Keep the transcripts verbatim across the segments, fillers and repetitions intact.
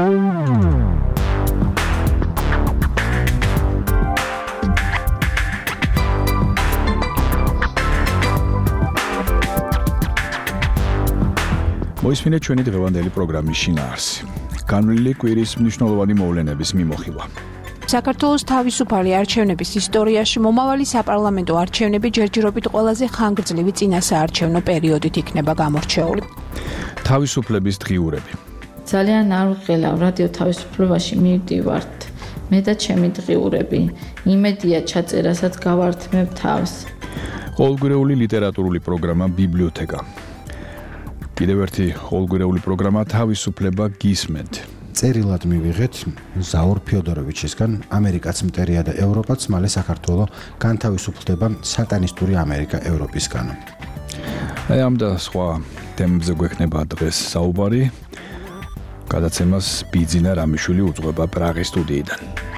მოისმინეთ ჩვენი დღევანდელი პროგრამის შინაარსი. განვლილი კვირის მნიშვნელოვანი მოვლენების მიმოხილვა. საქართველოს თავისუფალი არჩევნების ისტორიაში მომავალი საპარლამენტო არჩევნები ჯერჯერობით ყველაზე ხანგრძლივი წინასაარჩევნო პერიოდით იქნება გამორჩეული. თავისუფლების დღიურები. ძალიან არ ვღელავ რადიო თავისუფლებაში მივდივართ. მე და ჩემი დღიურები. იმედია ჩაწერასაც გავართმევ თავს. ყოველგვარეული ლიტერატურული პროგრამა ბიბლიოთეკა. კიდევ ერთი ყოველგვარეული პროგრამა თავისუფლება გისმენთ. წერილად მივიღეთ ზაურ ფიოდოროვიჩისგან ამერიკაც მტერია და ევროპაც მალე საქართველო განთავისუფლდება სატანისტური ამერიკა ევროპისგან. აი ამ და სხვა თემებზე გვექნება დღეს საუბარი. გადაცემას ბიძინა რამიშვილი უძღვება პრაღის სტუდიიდან.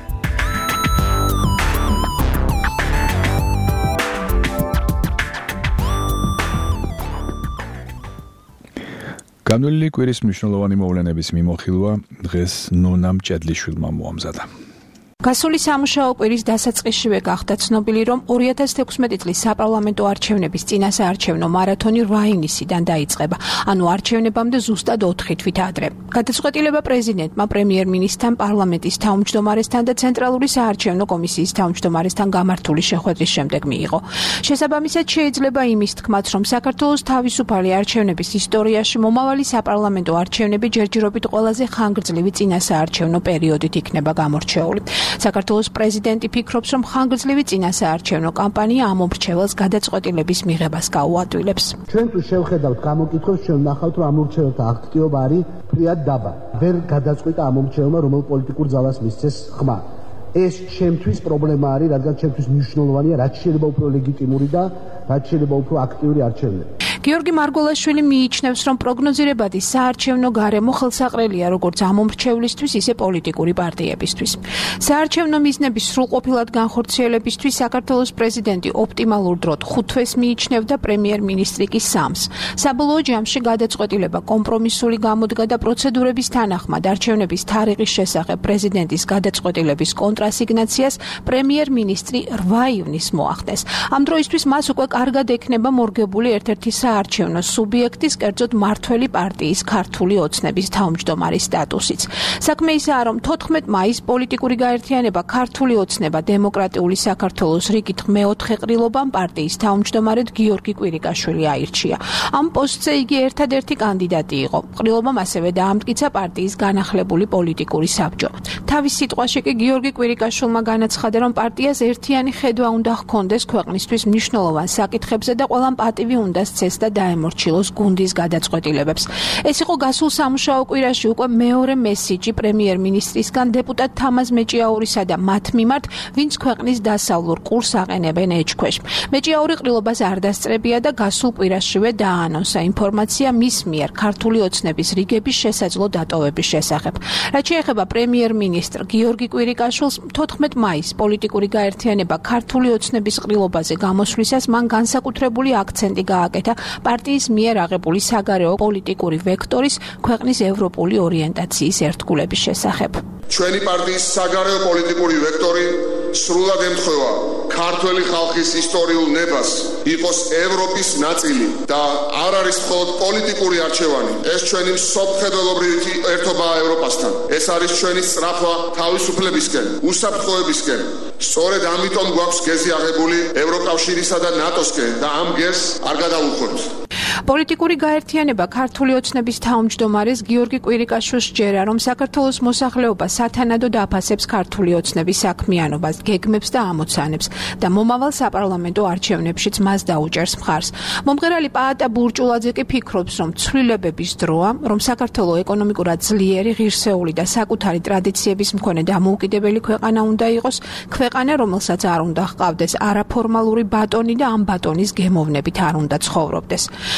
განვლილი კვირის მნიშვნელოვანი მოვლენების მიმოხილვა დღეს ნონამ ჭედლიშვილმა მოამზადა. გასული სამუშაო კვირის დასაწყისშივე გახდა ცნობილი, რომ ორი ათას თექვსმეტი წლის საპარლამენტო არჩევნების წინასაარჩევნო მარათონი რა ივნისიდან დაიწყება, ანუ არჩევნებამდე ზუსტად ოთხი თვით ადრე. გადაწყვეტილება პრეზიდენტმა, პრემიერ-მინისტრთან, პარლამენტის თავმჯდომარესთან და ცენტრალური საარჩევნო კომისიის თავმჯდომარესთან გამართული შეხვედრის შემდეგ მიიღო. შესაბამისად შეიძლება იმის თქმაც, რომ საქართველოს თავისუფალი არჩევნების ისტორიაში მომავალი საპარლამენტო არჩევნები ჯერჯერობით ყველაზე ხანგრძლივი წინასაარჩევნო პერიოდით იქნება გამორჩეული. საქართველოს პრეზიდენტი ფიქრობს, რომ ხანგრძლივი წინასაარჩევნო კამპანია ამ მომრჩეველს გადაწყვეტილების მიღებას გაუადვილებს. ჩვენ თუ შევხედავთ გამოკითხვებს, ჩვენ ვნახავთ, რომ ამ მომრჩეველთა აქტივობა არის ფრიად დაბა. ვერ გადაწყვიტა ამ მომრჩეველმა რომელ პოლიტიკურ ძალას მისცეს ხმა. ეს ჩემთვის პრობლემა არის, რადგან ჩემთვის მნიშვნელოვანია, რაც შეიძლება უფრო ლეგიტიმური და რაც შეიძლება უფრო აქტიური არჩევნები. გიორგი მარგველაშვილი მიიჩნევს, რომ პროგნოზირებადი საარჩევნო გარემო ხელსაყრელია როგორც ამ მომრჩევლისთვის, ისე პოლიტიკური პარტიებისთვის. საარჩევნო მიზნების სრულყოფილად განხორციელებისთვის საქართველოს პრეზიდენტი ოპტიმალურ დროდ ხუთ თვეს მიიჩნევდა, პრემიერ-მინისტრი კი სამს. საბოლოო ჯამში გადაწყვეტილება კომპრომისული გამოდგა და პროცედურების თანახმად არჩევნების თარიღის შესახებ პრეზიდენტის გადაწყვეტილების კონტრასიგნაციას პრემიერ-მინისტრი რვა ივნისს მოახდენს. ამ დროისთვის მას უკვე კარგად ექნება მორგებული ერთ-ერთი საარჩევნო სუბიექტის, კერძოდ მართველი პარტიის ქართული ოცნების თავმჯდომარის სტატუსიც. საქმე ისაა, რომ თოთხმეტ მაისს პოლიტიკური გაერთიანება ქართული ოცნება დემოკრატიული საქართველოს რიგით მეოთხე ყრილობამ პარტიის თავმჯდომარედ გიორგი კვირიკაშვილი აირჩია. ამ პოსტზე იგი ერთადერთი კანდიდატი იყო. ყრილობამ ასევე დაამტკიცა პარტიის განახლებული პოლიტიკური საბჭო. თავის სიტყვაში კი გიორგი კვირიკაშვილმა განაცხადა, რომ პარტიას ერთიანი ხედვა უნდა ჰქონდეს ქვეყნისთვის მნიშვნელოვან საკითხებზე და ყველამ პატივი უნდა სცეს და დაემორჩილოს გუნდის გადაწყვეტილებებს. ეს იყო გასულ სამუშაო კვირაში უკვე მეორე მესიჯი პრემიერ-მინისტრისგან დეპუტატ თამაზ მეჭიაურისა და მათ მიმართ, ვინც ქვეყნის დასავლურ ყურს აყენებენ ეჭქვეშ. მეჭიაური ყრილობას არ დასწრებია და გასულ კვირაშივე დააანონსა ინფორმაცია მის მიერ ქართული ოცნების რიგების შესაძლო დატოვების შესახებ. რაც შეეხება პრემიერ-მინისტრ გიორგი კვირიკაშვილს, თოთხმეტ მაისს პოლიტიკური გაერთიანება ქართული ოცნების ყრილობაზე გამოსვლისას მან განსაკუთრებული აქცენტი გააკეთა პარტიის მიერ აღებული საგარეო პოლიტიკური ვექტორის ქვეყნის ევროპული ორიენტაციის ერთგულების შესახებ. ჩვენი პარტიის საგარეო პოლიტიკური ვექტორი სრულად ემთხვევა ქართველი ხალხის ისტორიულ ნებას, იყოს ევროპის ნაწილი და არ არის მხოლოდ პოლიტიკური არჩევანი. ეს ჩვენი მსოფლმხედველობრივი ერთობაა ევროპასთან. ეს არის ჩვენი სწრაფვა თავისუფლებისკენ, უსაფრთხოებისკენ. სწორედ ამიტომ გვაქვს გეზი აღებული ევროკავშირისა და ნატოსკენ და ამ გეზს არ გადავუხოთ. პოლიტიკური გაერთიანება ქართული ოცნების თავმჯდომარეს გიორგი კვირიკაშვილს სჯერა, რომ საქართველოს მოსახლეობა სათანადოდ აფასებს ქართული ოცნების საქმიანობას, გეგმებს და ამოცანებს და მომავალ საპარლამენტო არჩევნებშიც მას დაუჭერს მხარს. მომღერალი პაატა ბურჭულაძე კი ფიქრობს, რომ ცვლილებების დროა, რომ საქართველო ეკონომიკურად ძლიერი, ღირსეული და საკუთარი ტრადიციების მქონე დამოუკიდებელი ქვეყანა უნდა იყოს, ქვეყანა, რომელსაც არ უნდა ჰყავდეს არაფორმალური ბატონი და ამ ბატონის გემოვნებით არ უნდა ცხოვრობდეს.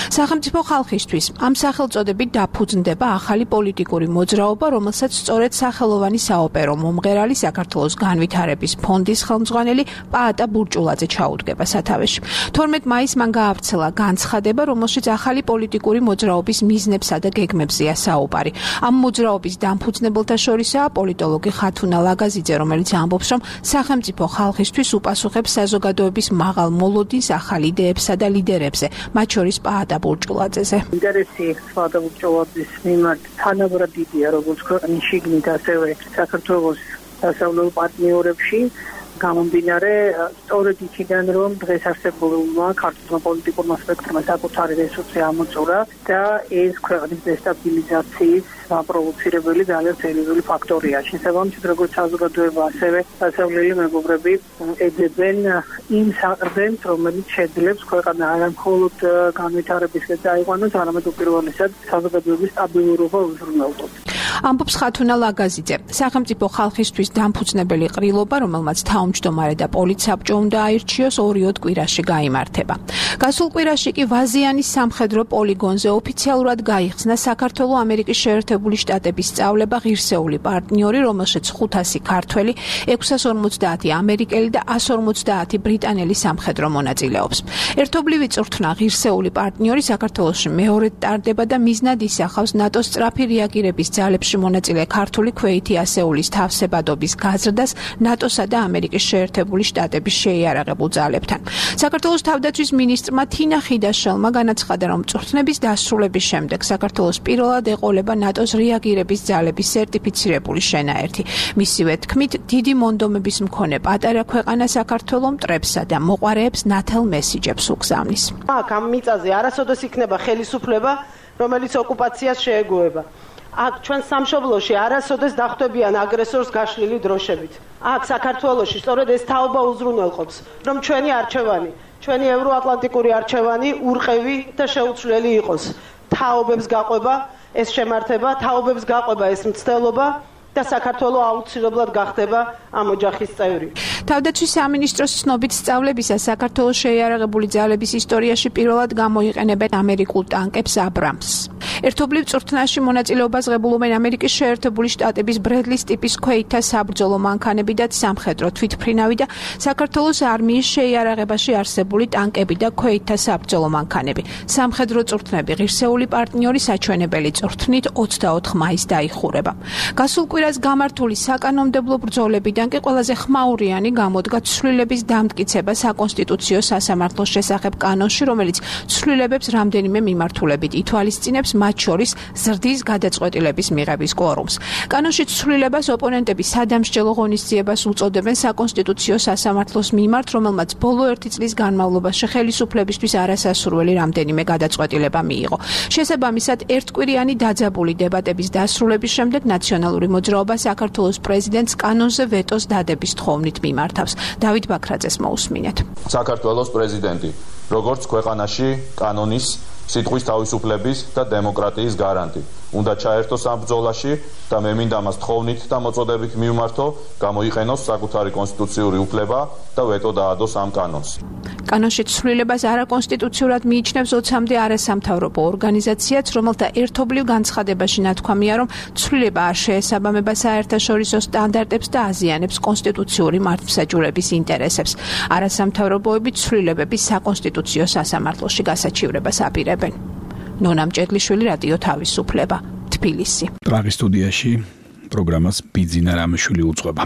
სახელმწიფო ხალხისთვის ამ სახელწოდებით დაფუძნდება ახალი პოლიტიკური მოძრაობა, რომელსაც სწორედ სახელოვანი საოპერო მომღერალი საქართველოს განვითარების ფონდის ხელმძღვანელი პაატა ბურჭულაძე ჩაუდგება სათავეში. თორმეტ მაისს მან გაავრცელა განცხადება, რომელშიც ახალი პოლიტიკური მოძრაობის მიზნებსა და გეგმებზეა საუბარი. ამ მოძრაობის დამფუძნებელთა შორისაა პოლიტოლოგი ხათუნა ლაგაზიძე, რომელიც ამბობს, რომ სახელმწიფო ხალხისთვის უპასუხებს საზოგადოების მაღალ მოლოდინს ახალ იდეებსა და ლიდერებზე, მათ შორის პაატა ბურჭულაძეზე. ინტერესი პაატა ბურჭულაძის მიმართ თანაბრად დიდია, როგორც ქვეყნის შიგნით, ასევე საქართველოს დასავლურ პარტნიორებში. გამომდინარე სწორედ იქიდან, რომ დღეს არსებულმა ქართულმა პოლიტიკურმა სპექტრმა საკუთარი რესურსი ამოწურა და ეს ქვეყნის დესტაბილიზაციის პროვოცირებელი ძალიან სერიოზული ფაქტორია. შესაბამისად, როგორც საზოგადოება, ასევე დასავლელი მეგობრები ეძებენ იმ საყრდენს, რომელიც შეძლებს ქვეყანა არა მხოლოდ განვითარებისკენ წაიყვანოს, არამედ უპირველესად საზოგადოების სტაბილურობა უზრუნველყოს. ამბობს ხათუნა ლაგაზიძე. სახელმწიფო ხალხისთვის დამფუძნებელი ყრილობა, რომელმაც თავმჯდომარე და პოლიცსაბჭო უნდა აირჩიოს, ორიოდ კვირაში გაიმართება. გასულ კვირაში კი ვაზიანის სამხედრო პოლიგონზე ოფიციალურად გაიხსნა საქართველოს ამერიკის შეერთებული შტატების სწავლება ღირსეული პარტნიორი, რომელშიც ხუთასი ქართველი, ექვსას ორმოცდაათი ამერიკელი და ას ორმოცდაათი ბრიტანელი სამხედრო მონაწილეობს. ერთობლივი წვრთნა ღირსეული პარტნიორი საქართველოში მეორედ ტარდება და მიზნად ისახავს ნატოს სწრაფი რეაგირების ძალებს მონაწილე ქართული ქვეითი ასეულის თავსებადობის გაზრდას ნატოსა და ამერიკის შეერთებული შტატების შეიარაღებულ ძალებთან. საქართველოს თავდაცვის მინისტრმა თინა ხიდაშელმა განაცხადა, რომ წვრთნების დასრულების შემდეგ საქართველოს პირველად ეყოლება ნატოს რეაგირების ძალების სერტიფიცირებული შენაერთი. მისივე თქმით, დიდი მონდომების მქონე პატარა ქვეყანა საქართველოს მტრებსა და მოყვარეებს ნათელ მესიჯებს უგზავნის. აქ ამ მიწაზე არასოდეს იქნება ხელისუფლება, რომელიც ოკუპაციას შეეგუება. აქ ჩვენ სამშობლოში არასოდეს დახვდებიან აგრესორს გაშლილი დროშებით. აქ საქართველოში სწორედ ეს თაობა უზრუნველყოფს, რომ ჩვენი არჩევანი, ჩვენი ევროატლანტიკური არჩევანი ურყევი და შეუცვლელი იყოს. თაობებს გაყვება ეს შემართება, თაობებს გაყვება ეს მცდელობა და საქართველოს აუცილებლად გახდება ამ ოჯახის წევრი. თავდაცვის სამინისტროს ცნობით სწავლებისას საქართველოს შეიარაღებული ძალების ისტორიაში პირველად გამოიყენებენ ამერიკულ ტანკებს აბრამს. ერთობლივ წვრთნაში მონაწილეობას ღებულობენ ამერიკის შეერთებული შტატების ბრედლის ტიპის ქვეითთა საბრძოლო მანქანები და სამხედრო თვითმფრინავი და საქართველოს არმიის შეიარაღებაში არსებული ტანკები და ქვეითთა საბრძოლო მანქანები. სამხედრო წვრთნები ღირსეული პარტნიორი საჩვენებელი წვრთნით ოცდაოთხ მაისს დაიხურება. გასულ კვირას გამართული საკანონმდებლო ბრძოლებიდან კი ყველაზე ხმაურიანი გამოდგა ცვლილების დამტკიცება საკონსტიტუციო სასამართლოს შესახებ კანონში, რომელიც ცვლილებებს რამდენიმე მიმართულებით ითვალისწინებს, მათ შორის ზრდის გადაწყვეტილების მიღების კვორუმს. კანონში ცვლილებას ოპონენტები სადამსჯელო ღონისძიებას უწოდებენ საკონსტიტუციო სასამართლოს მიმართ, რომელმაც ბოლო ერთი წლის განმავლობაში ხელისუფლებისთვის არასასურველი რამდენიმე გადაწყვეტილება მიიღო. შესაბამისად, ერთკვირიანი დაძაბული დებატების დასრულების შემდეგ ნაციონალური მოძრაობა საქართველოს პრეზიდენტს კანონზე ვეტოს დადების თხოვნით მიმართავს. დავით ბაქრაძეს მოусმინეთ. საქართველოს პრეზიდენტი, როგორც ქვეყანაში კანონის, სიტყვის თავისუფლების და დემოკრატიის გარანტი, უნდა ჩაერთოს ამ ბრძოლაში და მე მინდა მას თხოვნით და მოწოდებით მივმართო, გამოიყენოს საკუთარი კონსტიტუციური უფლება და ვეტო დაადოს ამ კანონს. კანონში ცვლილებას არაკონსტიტუციურად მიიჩნევს ოცამდე არასამთავრობო ორგანიზაციაც, რომელთა ერთობლივ განცხადებაში ნათქვამია, რომ ცვლილება არ შეესაბამება საერთაშორისო სტანდარტებს და აზიანებს კონსტიტუციური მართლმსაჯულების ინტერესებს. არასამთავრობოები ცვლილებების საკონსტიტუციო სასამართლოში გასაჩივრებას აპირებენ. ნონა მჭედლიშვილი, რადიო თავისუფლება, თბილისი. პრაღის სტუდიაში პროგრამას ბიძინა რამიშვილი უძღვება.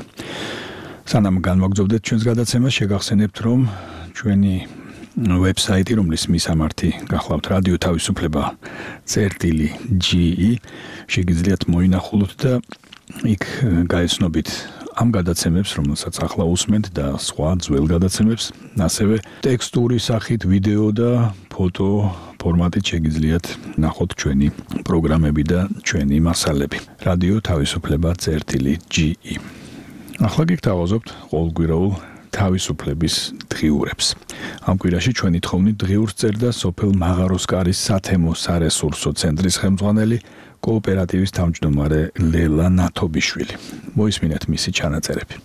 სანამ განვაგრძობდეთ ჩვენს გადაცემას, შეგახსენებთ, რომ ჩვენი ვებსაიტი, რომლის მისამართი გახლავთ რადიო თავისუფლება წერტილი ჯი ი, შეგიძლიათ მოინახულოთ და იქ გაეცნობით ამ გადაცემებს, რომელსაც ახლა უსმენთ და სხვა ძველ გადაცემებს, ასევე ტექსტური სახით, ვიდეო და ფოტო ფორმატით შეგიძლიათ ნახოთ ჩვენი პროგრამები და ჩვენი მასალები. რადიო თავისუფლება წერტილი ჯი ი. ახლა გიგთავაზობთ ყოველკვირეულ თავისუფლების დღიურებს. ამ კვირაში ჩვენი თხოვნით დღიურს წერდა სოფელ მაღაროსკარის სათემო სარესურსო ცენტრის ხელმძღვანელი კოოპერატივის თავმჯდომარე ლელა ნათობიშვილი. მოისმინეთ მისი ჩანაწერები.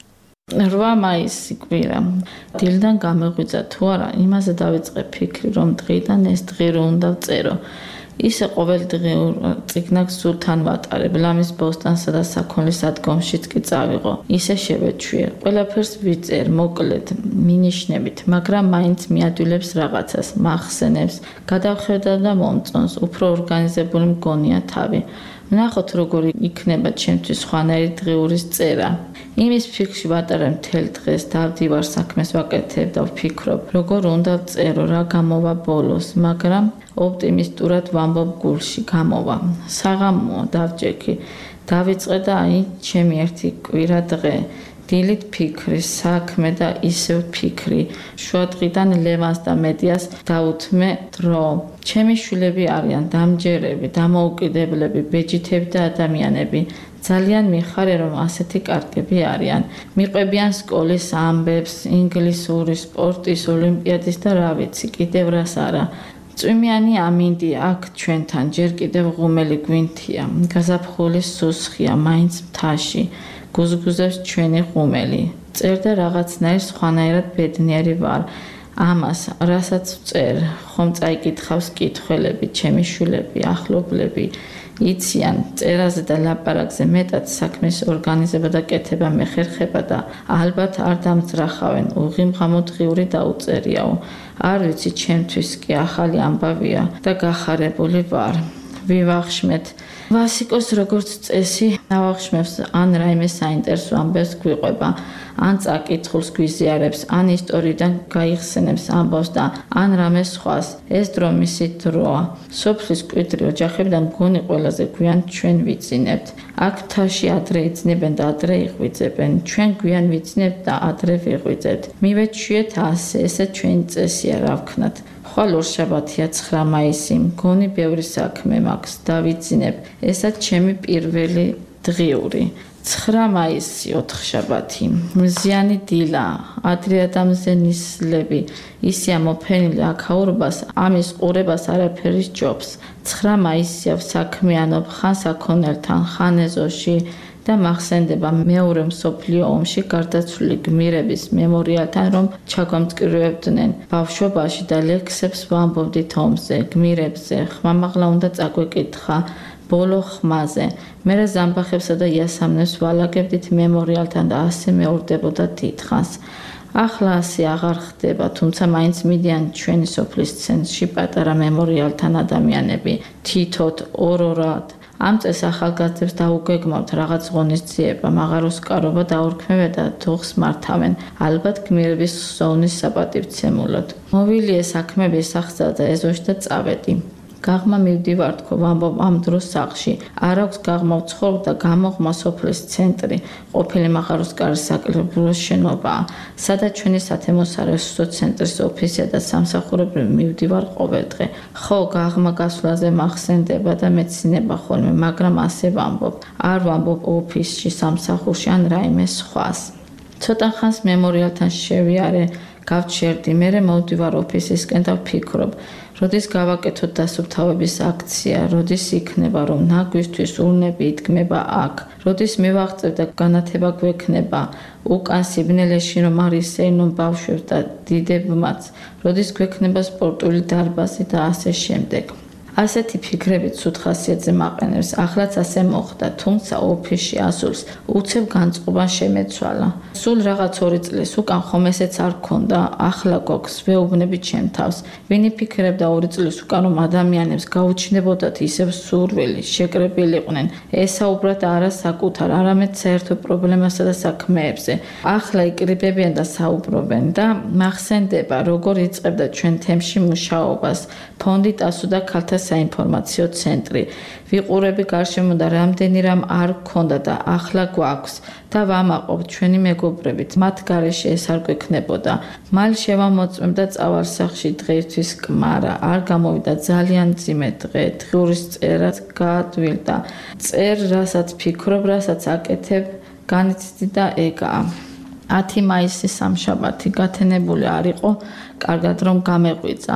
რვა მაისი კვირა. დილიდან გამეღვიძა თუ არა, იმაზე დავიწყე ფიქრი, რომ დღიდან ეს დღე რო უნდა ვწერო. ისე ყოველ დღე წიგნაკს სულთან ვატარებ, ლამის ბოსტანსა და საქონლის ადგომშიც კი წავიღო. ისე შევეჩვიე. ყველაფერს ვიწერ, მოკლედ, მინიშნებით, მაგრამ მაინც მიადვილებს რაღაცას, მახსენებს, გადავხედა და მომწონს, უფრო ორგანიზებული მგონია თავი. ვნახოთ, როგორი იქნება ჩემთვის სხვანაირი დღეურის წერა. იმის ფიქრში ვატარებ მთელ დღეს, დავდივარ საქმეს ვაკეთებ და ვფიქრობ, როგორ უნდა ვწერო, რა გამოვა ბოლოს, მაგრამ ოპტიმისტურად ვამბობ გულში, გამოვა. საღამოა, დავჯექი. დავიწყე და აი, ჩემი ერთი კვირა დღე. დილით ფიქრი, საქმე და ისევ ფიქრი. შუადღიდან ლევანს და მედიას დაუთმე დრო. ჩემი შვილები არიან დამჯერები, დამოუკიდებლები, ბეჯითები და ადამიანები. ძალიან მიხარე, რომ ასეთი კარგები არიან. მიყვებიან სკოლის ამბებს, ინგლისური, სპორტის, ოლიმპიადის და რა ვიცი, კიდევ რას არა. წვიმიანი ამინდი აქ ჩვენთან, ჯერ კიდევ ღუმელი გვინთია, გაზაფხული სუსხია, მაინც მთაში. გუზგუზებს ჩვენი ღუმელი. წერდა რაღაცნაირ სხვანაირად ბედნიერი ვარ. ამას, რასაც ვწერ, ხომ წაიკითხავს კითხველები, ჩემი შვილები, ახლობლები. იციან, წერაზე და ლაპარაკზე მეტად საქმის ორგანიზება და კეთება მეხერხება და ალბათ არ დამძრახავენ, უღიმღამოთღიური დაუწერიაო. არ ვიცი, ჩემთვის კი ახალი ამბავია და გახარებული ვარ. ვივახშმეთ. ვასიკოს როგორც წესი ავახშმებს ან რაიმე საინტერესო ამბებს გვიყვება, ან წაკითხულს გვიზიარებს, ან ისტორიიდან გაიხსენებს ამბავს და ან რამე სხვას. ეს დრო მისი დროა. სოფლის მკვიდრი ოჯახებიდან მგონი ყველაზე გვიან ჩვენ ვიძინებთ. აქ მთაში ადრე იძინებენ და ადრე იღვიძებენ. ჩვენ გვიან ვიძინებთ და ადრე ვიღვიძებთ. მივეჩვიეთ ასე, ესე ჩვენი წესია, რა ვქნათ. ხვალ ორშაბათია ცხრა მაისი, მგონი ბევრი საქმე მაქვს, დავიძინებ. ესაც ჩემი პირველი დღიური. ცხრა მაისი, ოთხშაბათი. მზიანი დილა, ადრე ადამიანისლები, ისია მოფენილი აქაურობას, ამის ყურებას არაფერი სჯობს. ცხრა მაისია საქმიანობ ხან საქონელთან, ხან ეზოში და მახსენდება მეორე მსოფლიო ომში გარდაცვლილი გმირების მემორიალთან, რომ ჩაგვამწკრივებდნენ ბავშვობაში და ლექსებს ვამბობდით ომზე, გმირებზე, ხმამაღლა უნდა წაგვეკითხა ბოლო ხმაზე. მერე ზამბახებსა და იასამნებს ვალაგებდით მემორიალთან და ასე მეორდებოდა დიდხანს. ახლა ასე აღარ ხდება, თუმცა მაინც მიდიან ჩვენი სოფლის ცენტრში პატარა მემორიალთან ადამიანები, თითოთ, ორ-ორად. ამ წეს ახალგაზრდებს დაუგეგმავთ რაღაც ღონისძიება, მაღაროსკარობა დაურქმევენ და თოხს მართავენ, ალბათ გმირების ხსოვნის საპატივცემულოდ. მოვილიე საქმები სახსა და ეზოში და წავედი. გაღმა მივდივარ თქო, ვამბობ ამ დროს სახლში. არ აქვს გაღმა ვცხოვრობ და გამოღმა სოფლის ცენტრი, ყოფილი მაღაროსკარის საკრებულო შენობაა, სადაც ჩვენი სათემოსარესო ცენტრის ოფისია და სამსახურებრივ მივდივარ ყოველ დღე. ხო, გაღმა გასვლაზე მახსენდება და მეცინება ხოლმე, მაგრამ ასე ვამბობ. არ ვამბობ ოფისში, სამსახურში ან რაიმე სხვას. ცოტა ხანს მემორიალთან შევიარე, გავჩერდი, მერე მოვდივარ ოფისისკენ და ვფიქრობ. როდის გავაკეთოთ დასუფთავების აქცია, როდის იქნება, რომ ნაგვისთვის ურნები იდგმება აქ, როდის მივაღწევ და განათება გვექნება, უკან სიბნელეში რომ არ ისეირნონ ბავშვებს და დიდებმაც, როდის გვექნება სპორტული დარბაზი და ასე შემდეგ. ასეთი ფიქრებით სუთ ხასიათზე მაყენებს, ახლაც ასე მოხდა, თუმცა ოფისში ასულს უცებ განწყობა შემეცვალა. სულ რაღაც ორი წლის უკან ხომ ესეც არ გქონდა, ახლა გვაქვს, ვეუბნები ჩემ თავს. ვინი ფიქრებდა ორი წლის უკან რომ ადამიანებს გაუჩნდებოდათ ისევ სურვილი, შეკრებილიყვნენ, ესაუბრათ არა საკუთარ, არამედ საერთო პრობლემასა და საქმეებზე. ახლა იკრიბებიან და საუბრობენ და მახსენდება, როგორ იწყებდა ჩვენ თემში მუშაობას, ფონდი ტასო და ქალთა საინფორმაციო ცენტრი. ვიყურები გარშემო და რამდენი რამ არ გქონდა და ახლა გვაქვს და ვამაყობ ჩვენი მეგობრებით, მათ გარეშე ეს არ გვექნებოდა. მალ შევამოწმებ და წავალ სახლში დღეისთვის კმარა, არ გამოვიდა ძალიან მძიმე დღე, დღურის წერაც გაადვილდა. წერ, რასაც ფიქრობ, რასაც აკეთებ, განიცდი და ეგაა. ათი მაისი სამშაბათი, გათენებული არ იყო, კარგად რომ გამეღვიძა.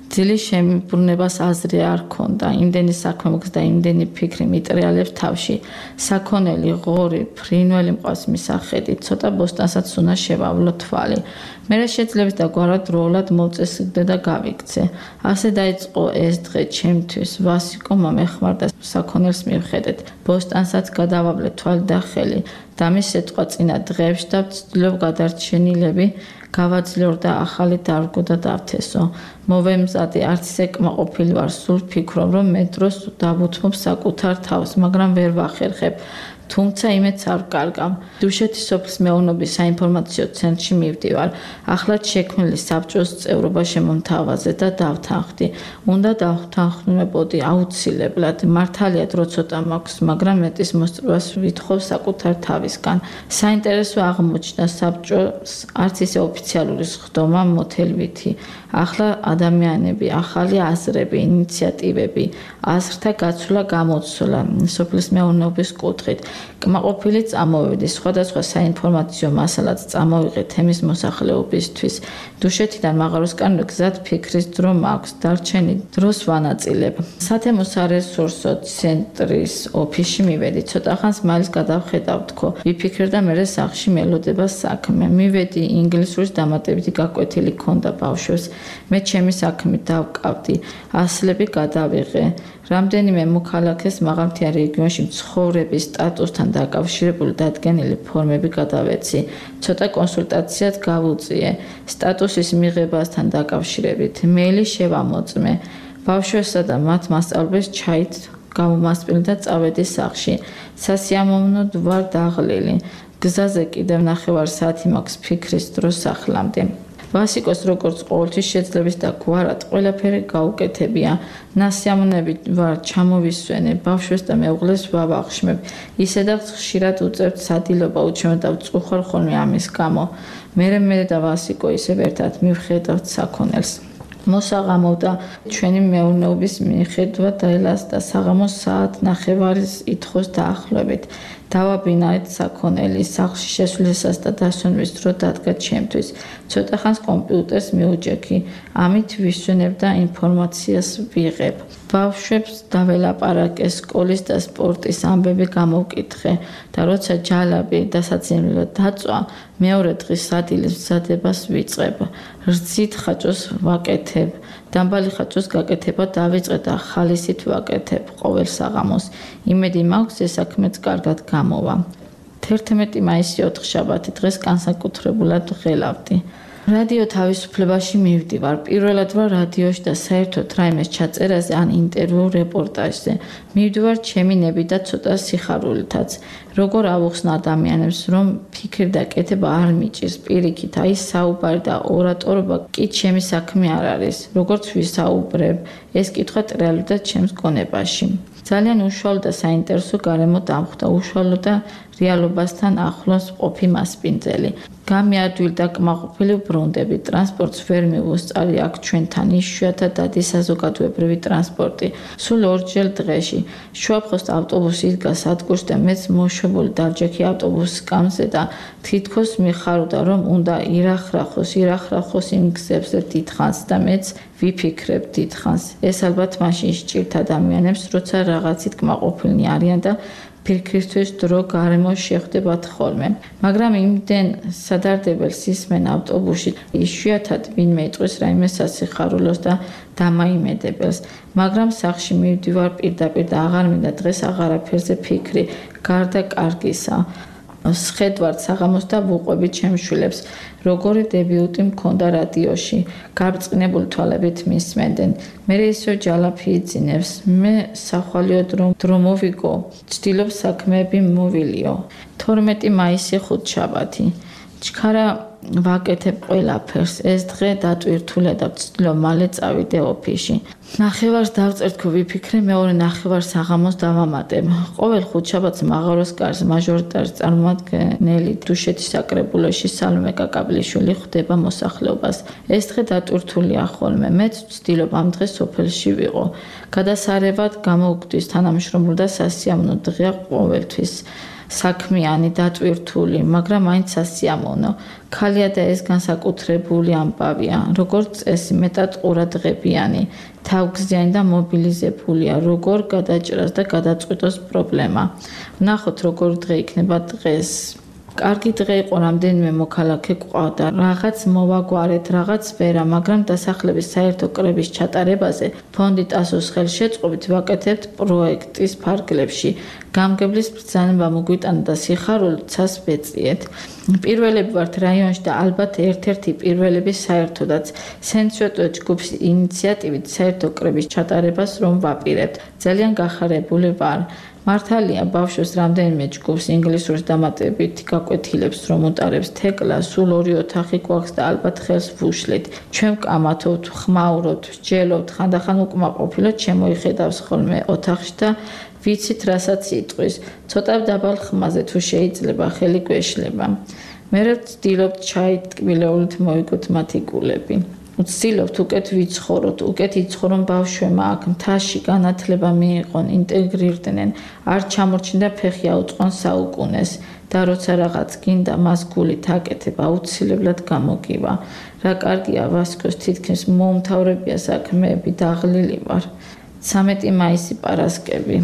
ძილის შემიბრუნებას აზრი არ ქონდა, იმდენი საქმე მოგზდა, იმდენი ფიქრი მიტრიალებს თავში. საქონელი, ღორი, ფრინველი მყავს მისახედი, ცოტა ბოსტანსაც უნდა შევავლო თვალი. მე შეძლებს და გვარად დროულად მოვწესრიგდე და გავიქცე. ასე დაიწყო ეს დღე ჩემთვის. ვასიკო მომეხმარდა საქონელს მივხედეთ. ბოსტანსაც გადავავლე თვალი და ხელი. და მის სიტყვა წინა დღეებში და ვცდილობ გადარჩენილები გავაძლევ და ახალი დარგო და დავთესო. მოვემზადე, არც ისე კმაყოფილი ვარ, სულ ფიქრობ, რომ მე დროს დავუთმობ საკუთარ თავს, მაგრამ ვერ ვახერხებ. თუმცა იმედს არ ვკარგავ. დუშეთის სოფლის მეურნეობის საინფორმაციო ცენტრში მივდივარ. ახლად შექმნილი საბჭოს წევრობა შემომთავაზე და დავთანხმდი. უნდა დავთანხმებოდი აუცილებლად. მართალია დრო ცოტა მაქვს, მაგრამ მეტის მოსწრებას ვითხოვ საკუთარ თავისგან. საინტერესო აღმოჩნდა საბჭოს არც ისე ოფიციალური სხდომა მოთელვითი. ახლა ადამიანები, ახალი აზრები, ინიციატივები, აზრთა გაცვლა გამოცვლა სოფლის მეურნეობის კუთხით. კმაყოფილი წამოვედი, სხვადასხვა საინფორმაციო მასალაც წამოვიღე თემის მოსახლეობისთვის. დუშეთიდან მაღაროსკენ გზად ფიქრის დრო მაქვს, დარჩენი დროს ვანაწილებ. სათემო სარესურსო ცენტრის ოფისში მივედი, ცოტა ხანს მაინც გადავხედავ თქო. ვიფიქრე და მერე სახლში მელოდება საქმე. მივედი, ინგლისურის დამატებითი გაკვეთილი ქონდა ბავშვებს. მე ჩემი საქმით დავკავდი, ასლები გადავიღე. რამდენიმე მოქალაქეს მაღალმთიან რეგიონში ცხოვრების სტატუსთან დაკავშირებული დადგენილი ფორმები გადავეცი. ცოტა კონსულტაციად გავუწიე. სტატუსის მიღებასთან დაკავშირებით მეილი შევამოწმე. ბავშვებსა და მათ მასწავლებლებს ჩაით გამომასპინე და წავედი სახლში. სასიამოვნოდ ვარ დაღლილი. გზაზე კიდევ ნახევარ საათი მაქვს ფიქრის დრო სახლამდე. ვასიკოს როგორც ყოველთვის შეძლებს და გვარად ყველაფერი გაუკეთებია. ნასიამოვნებით ვარ ჩამოვისვენე, ბავშვებს და მეუღლეს ვავახშმებ. ისედაც ხშირად უწევთ სადილობა, უჩვენებ და ვწუხარ ხოლმე ამის გამო. მერე მე და ვასიკო ისევ ერთად მივხედავთ საქონელს. მოსაღამოვდა ჩვენი მეურნეობის მიხედვა დაელასდა საღამოს საათ ნახევარის ითხოვს დაახლოებით. დავაბინავეთ საქონელი, სახლში შესვლისას და დასვენვის დრო დადგა ჩემთვის. ცოტა ხანს კომპიუტერს მიუჯექი, ამით ვისვენებ და ინფორმაციას ვიღებ. ბავშვებს დაველაპარაკე სკოლის და სპორტის ამბები გამოვკითხე და როცა ჯალაბი დასაცინებლად დაწვა, მეორე დღის სადილის მზადებას ვიწყებ. რძით ხაჭოს ვაკეთებ. დამბალი ხაჭოს გაკეთება დავიწყე და ხალისით ვაკეთებ ყოველ საღამოს. იმედი მაქვს ეს საქმეც კარგად გამოვა. თერთმეტი მაისი ოთხშაბათი დღეს განსაკუთრებულად ღელავდი. რადიო თავისუფლებაში მივდივარ. პირველად ვარ რადიოში და საერთოდ რაიმეს ჩაწერაზე ან ინტერვიუ რეპორტაჟზე. მივდივარ ჩემი ნებით და ცოტა სიხარულითაც. როგორ ავუხსნა ადამიანებს, რომ ფიქრი და კეთება არ მიჭირს პირიქით, აი საუბარი და ორატორობა კი ჩემი საქმე არ არის. როგორც ვისაუბრებ, ეს კითხვა ტრიალობდა ჩემს გონებაში. ძალიან უშუალო და საინტერესო გარემო დამხვდა, უშუალო და რეალობასთან ახლოს ყოფი მასპინძელი. გამიადვილ და კმაყოფილი ბრუნდები, ტრანსპორტს ვერ მივუსწარი აქ ჩვენთან, იშვიათად დადის საზოგადოებრივი ტრანსპორტი. სულ ორჯერ დღეში. შუაფხოს ავტობუსი იდგა სადგურში და მეც მოშვებული დავჯექი ავტობუსის სკამზე და თითქოს მიხარობდა, რომ უნდა ირახრახოს, ირახრახოს იმ გზებზე დიდხანს და მეც ვიფიქრებ დიდხანს. ეს ალბათ მაშინ სჭირთ ადამიანებს, როცა რაღაცით კმაყოფილნი არიან და ფიქრისთვის დრო გარემო შეხვდებათ ხოლმე. მაგრამ იმდენ სადარდებელს ისმენ ავტობუსში, იშვიათად ვინმე იტყვის რაიმე სასიხარულოს და დამაიმედებელს. მაგრამ სახლში მივდივარ პირდაპირ და აღარ მინდა დღეს აღარაფერზე ფიქრი, გარდა კარგისა. სხედვართ საღამოს და ვუყვები ჩემს შვილებს. როგორი დებიუტი მქონდა რადიოში, გაბრწყინებული თვალებით მისმენდნენ. მე ისევ ჯალაფი იძინებს, მე სახვალიო დრო დრო მოვიგო, ვცდილობ საქმეები მოვილიო. თორმეტი მაისი ხუთშაბათი. ჩქარა ვაკეთებ ყველაფერს. ეს დღე დატვირთულე და ვცდილობ მალე წავიდე ოფისში. ნახევარს დავწერთქო ვიფიქრე, მეორე ნახევარს საღამოს დავამატებ. ყოველ ხუთშაბათს მაღაროს კარს მაჟორიტარის წარმომადგენელი დუშეთის საკრებულოში სალომე კაკაბლიშვილი ხვდება მოსახლეობას. ეს დღე დატვირთულია ხოლმე. მეც ვცდილობ ამ დღეს სოფელში ვიყო. გადასარევად გამოვკვდის თანამშრომლობა და სასიამოვნო დღეა ყოველთვის. საქმიანი, დატვირთული, მაგრამ მაინც სასიამოვნო. ქალია და ეს განსაკუთრებული ამბავია, როგორც წესი, მეტად ყურადღებიანი, თავგზიანი და მობილიზებულია, როგორ გადაჭრას და გადაწყვიტოს პრობლემა. ვნახოთ, როგორ დღე იქნება დღეს. კარგი დღე იყო, რამდენიმე მოქალაქე გვყავდა, რაღაც მოვაგვარეთ, რაღაც ვერა, მაგრამ დასახლების საერთო კრების ჩატარებაზე ფონდი ტასოს ხელშეწყობით ვაკეთებთ პროექტის ფარგლებში. გამგებლის ბრძანება მოგვიტანა და სიხარული ცას ვეწიეთ. პირველები ვართ რაიონში და ალბათ ერთ-ერთი პირველები საერთოდაც. სენცვეტო ჯგუფის ინიციატივით საერთო კრების ჩატარებას რომ ვაპირებთ. ძალიან გახარებული ვარ. მართალია ბავშვს რამდენიმე ჯგუფს ინგლისურის დამატებით გაკვეთილებს რომ უტარებს თეკლა, სულ ორი ოთახი გვაქვს და ალბათ ხელს ვუშლით. ჩვენ ვკამათობთ, ხმაურობთ, ვსჯელობთ, ხანდახან უკმაყოფილოდ შემოიხედავს ხოლმე ოთახში და ვიცით რასაც იტყვის. ცოტა დაბალ ხმაზე თუ შეიძლება ხელი გვეშლება. მე ვცდილობთ ჩაით ტკბილეულით მოვიგოთ მათი გულები. ვცდილობთ უკეთ ვიცხოვროთ, უკეთ იცხოვრონ ბავშვებმა აქ მთაში განათლება მიიღონ, ინტეგრირდნენ, არ ჩამორჩნდა ფეხი აუწყონ საუკუნეს და როცა რაღაც გინდა მას გულით აკეთებ, აუცილებლად გამოგივა. რა კარგია ვასკოს თითქმის მოუმთავრებია საქმეები, დაღლილი ვარ. ცამეტი მაისი პარასკევი.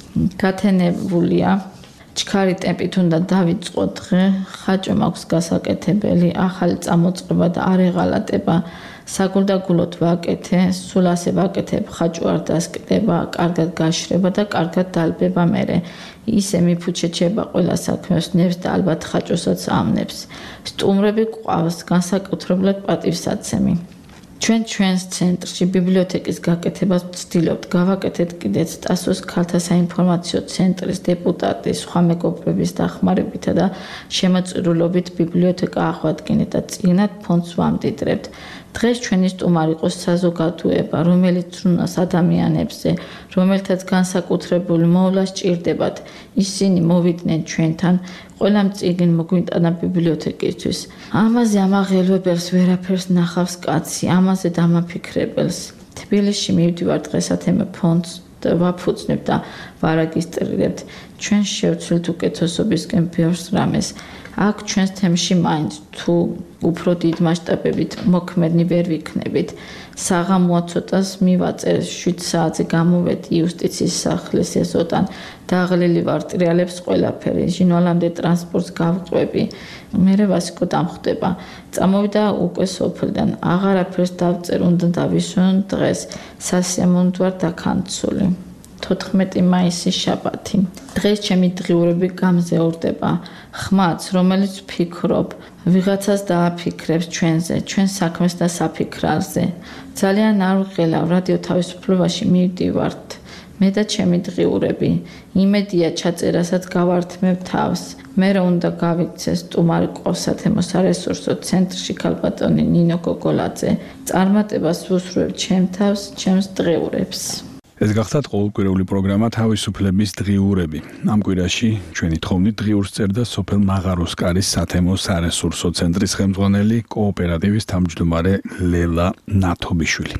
გათენებულია. ჩქარი ტემპით უნდა დავიწყო დღე, ხაჭო მაქვს გასაკეთებელი, ახალი წამოწყება და არ ეღალატება. საგულდაგულოდ ვაკეთე, სულ ასე ვაკეთებ, ხაჭო არ დასკდება, კარგად გაშრება და კარგად დალბება მერე. ისე მიფუჩეჩება ყველა საქმეს ნებს და ალბათ ხაჭოსაც ამნებს. სტუმრები გვყავს, განსაკუთრებულად პატივსაცემი. ჩვენ ჩვენს ცენტრში ბიბლიოთეკის გაკეთებას ვცდილობთ, გავაკეთეთ კიდეც ტასოს ქალთა საინფორმაციო ცენტრის დეპუტატის, სხვა მეგობრების დახმარებითა და შემოწირულობით ბიბლიოთეკა აღვადგინეთ და წიგნად ფონდს ვამდიდრებთ. დღეს ჩვენი სტუმარი იყო საზოგადოება, რომელიც ზრუნავს ადამიანებზე, რომელთაც განსაკუთრებული მოვლა სჭირდებათ. ისინი მოვიდნენ ჩვენთან, ყველა წიგნი მოგვიტანა ბიბლიოთეკისთვის. ამაზე ამაღელვებელს ვერაფერს ნახავს კაცი, ამაზე დამაფიქრებელს. თბილისში მივდივარ დღესათემე ფონდს და ვაფუძნებ და ვარეგისტრირებთ. ჩვენ შევცვლით უკეთესობისკენ ბევრს რამეს. აქ ჩვენს თემში მაინც თუ უფრო დიდ მასშტაბებით მოქმედნი ვერ ვიქნებით. საღამოა ცოტას მივაწერ, შვიდ საათზე გამოვედი იუსტიციის სახლის ეზოდან. დაღლილი ვარ, ტრიალებს ყველაფერი, ჟინვალამდე ტრანსპორტს გავყვები. მერე ვასიკო დამხვდება. წამოვიდა უკვე სოფლიდან. აღარაფერს დავწერ, უნდა დავისვენ დღეს. სასიამოვნოდ ვარ დაქანცული. თოთხმეტი მაისი შაბათი. დღეს ჩემი დღიურები გამზეურდება. ხმაც, რომელიც ვფიქრობ, ვიღაცას დააფიქრებს ჩვენზე, ჩვენ საქმეს და საფიქრალზე. ძალიან არ ვღელავ, რადიო თავისუფლებაში მივდივართ. მე და ჩემი დღიურები. იმედია ჩაწერასაც გავართმევ თავს. მე რა უნდა გავიქცეს სტუმარი ყავს სათემო სარესურსო ცენტრში ქალბატონი ნინო გოგოლაძე. წარმატებას ვუსურვებ ჩემ თავს, ჩემს დღიურებს. ეს გახდათ ყოველკვირეული პროგრამა თავისუფლების დღიურები. ამ კვირაში ჩვენი თხოვნით დღიურს წერდა სოფელ მაღაროსკარის სათემო სარესურსო ცენტრის ხელმძღვანელი კოოპერატივის თავმჯდომარე ლელა ნათობიშვილი.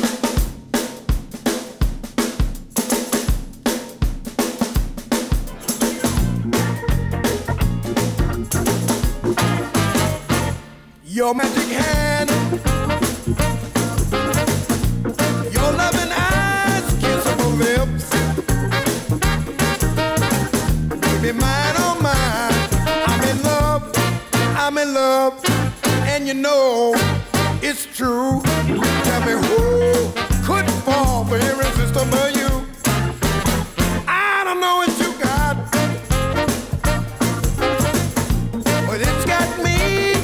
Your magic hand, your loving eyes, kissable lips, be mine, oh mine. I'm in love, I'm in love, and you know it's true. Tell me who could fall for irresistible you? I don't know what you got, but it's got me.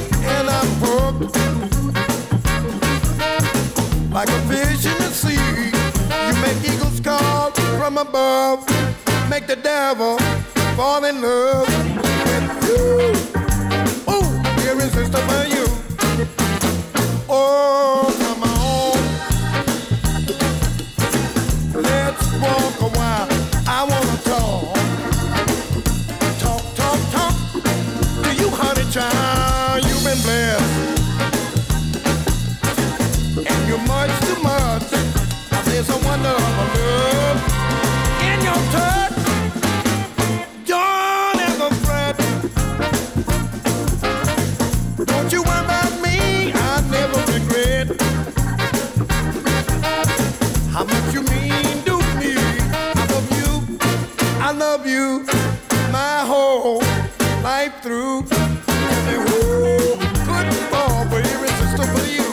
Like a fish in the sea, you make eagles call from above, make the devil fall in love with you. Oh, irresistible you. Oh, come on, let's walk a while. I wanna talk, talk, talk, talk to you, honey child. You've been blessed. You're much too much. There's a wonder of a love in your touch. Don't ever life through. Tell me who could fall for irresistible you?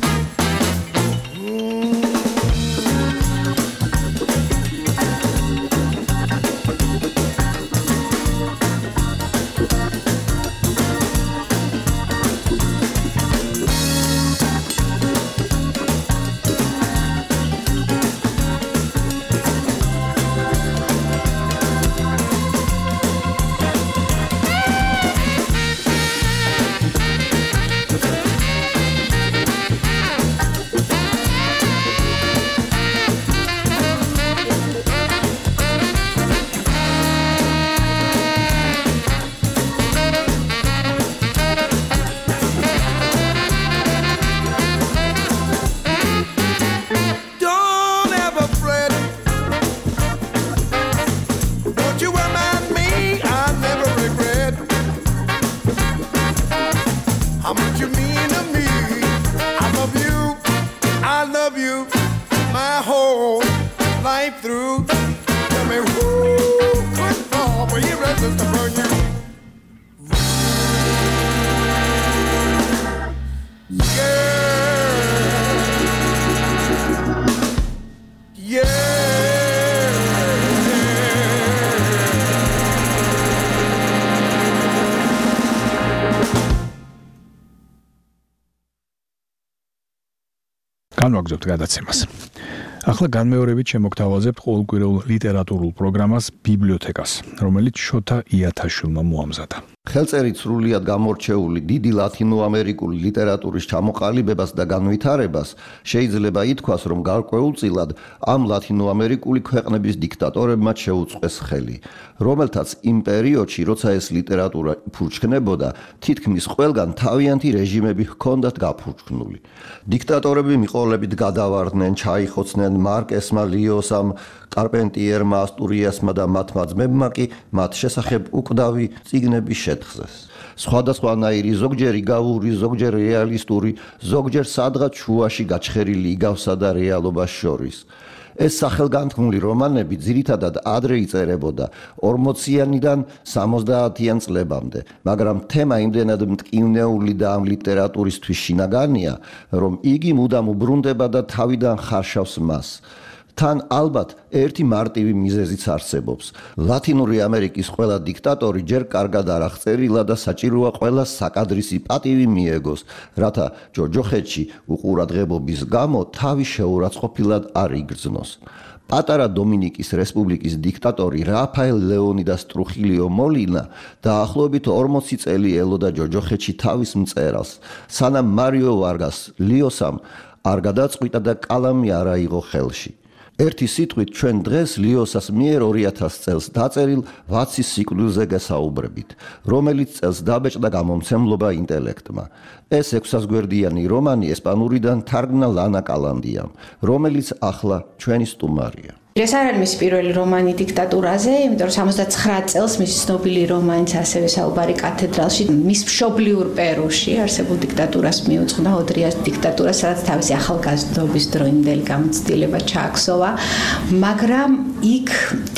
განვაგრძობთ გადაცემას. ახლა განმეორებით შემოგთავაზებთ ყოველკვირეულ ლიტერატურულ პროგრამას ბიბლიოთეკას, რომელიც შოთა იათაშვილმა მოამზადა. ხელწერით სრულიად გამორჩეული დიდი ლათინოამერიკული ლიტერატურის ჩამოყალიბებას და განვითარებას შეიძლება ითქვას, რომ გარკვეულწილად ამ ლათინოამერიკული ქვეყნების დიქტატორებმა შეუწყეს ხელი, რომელთაც იმ პერიოდში, როცა ეს ლიტერატურა ფურჩქნებოდა, თითქმის ყველგან თავიანთი რეჟიმები ჰქონდათ გაფურჩქნული. დიქტატორები მიყოლებით გადავარდნენ, ჩაიხოცნენ მარკესმა,ლიოსამ, კარპენტიერმა, ასტურიასმა და მათმა ძმებმა კი მათ შესახებ უკვდავი წიგნები შეთხზეს. სხვადასხვანაირი, ზოგჯერ იგავური, ზოგჯერ რეალისტური, ზოგჯერ სადღაც შუაში გაჩხერილი იგავსა და რეალობას შორის. ეს სახელგანთქმული რომანები ძირითადად ადრე იწერებოდა ორმოციანიდან სამოცდაათიან წლებამდე, მაგრამ თემა იმდენად მტკივნეული და ამ ლიტერატურისთვის შინაგანია, რომ იგი მუდამ უბრუნდება და თავიდან ხარშავს მას. თან ალბათ ერთი მარტივი მიზეზიც არსებობს. ლათინური ამერიკის ყველა დიქტატორი ჯერ კარგად არ აღწერილა და საჭიროა ყველას საკადრისი პატივი მიეგოს, რათა ჯოჯოხეთში უყურადღებობის გამო თავი შეურაცხყოფილად არ იგრძნოს. პატარა დომინიკის რესპუბლიკის დიქტატორი რაფაელ ლეონიდას ტრუხილიო მოლინა დაახლოებით ორმოცი წელი ელოდა ჯოჯოხეთში თავის მწერალს, სანამ მარიო ვარგას ლიოსამ არ გადაწყვიტა და კალამი არ აიღო ხელში. ერთი სიტყვით ჩვენ დღეს ლიოსას მიერ ორი ათას წელს დაწერილ ვაცის სიკვდილზე გესაუბრებით, რომელიც წელს დაბეჭდა გამომცემლობა ინტელექტმა. ეს ექვსასგვერდიანი რომანი ესპანურიდან თარგმნა ლანა კალანდიამ, რომელიც ახლა ჩვენი სტუმარია. ეს არ არის მისი პირველი რომანი დიქტატურაზე, იმიტომ რომ სამოცდაცხრა წელს მისი ცნობილი რომანიც ასევე საუბარი კათედრალში, მის მშობლიურ პერუში არსებულ დიქტატურას მიუძღვნა, ოდრიას დიქტატურას, სადაც თავისი ახალგაზრდობის დროინდელი გამოცდილება ჩააქსოვა, მაგრამ იქ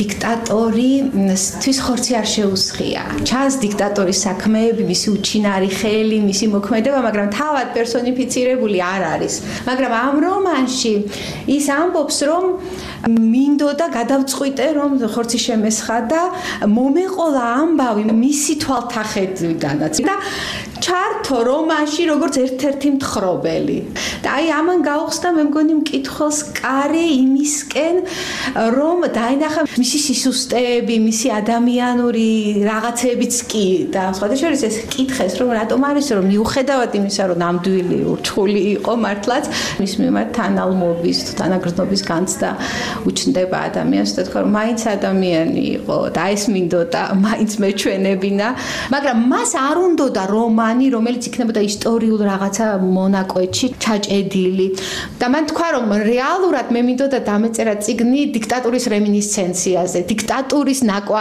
დიქტატორისთვის ხორცი არ შეუსხია. ჩანს დიქტატორის საქმეები, მისი უჩინარი ხელი, მისი მოქმედება, მაგრამ თავად პერსონიფიცირებული არ არის. მაგრამ ამ რომანში ის ამბობს, რომ მინდოდა გადავწყვიტე, რომ ხორცი შემესხა და მომეყოლა ამბავი მისი თვალთახედვიდანაც და ჩართო რომანში როგორც ერთ-ერთი მთხრობელი. და აი ამან გაუხსნა მე მგონი მკითხველს კარი იმისკენ, რომ დაინახა მისი სისუსტეები, მისი ადამიანური რაღაცებიც კი და სხვადასხვა ეს კითხეს, რომ რატომ არის, რომ მიუხედავად იმისა, რომ ნამდვილი ურჩხული იყო მართლაც, მის მიმართ თანალმობის, თანაგრძნობის განცდა უჩნდება ადამიანს და თქვა რომ მაინც ადამიანი იყო და ეს მინდოდა მაინც მეჩვენებინა, მაგრამ მას არ უნდოდა რომანი, რომელიც იქნებოდა ისტორიულ რაღაცა მონაკვეთში ჩაჭედილი. და მან თქვა რომ რეალურად მე მინდოდა დამეწერა წიგნი დიქტატურის რემინისცენციაზე, დიქტატურის ნაკვალებზე.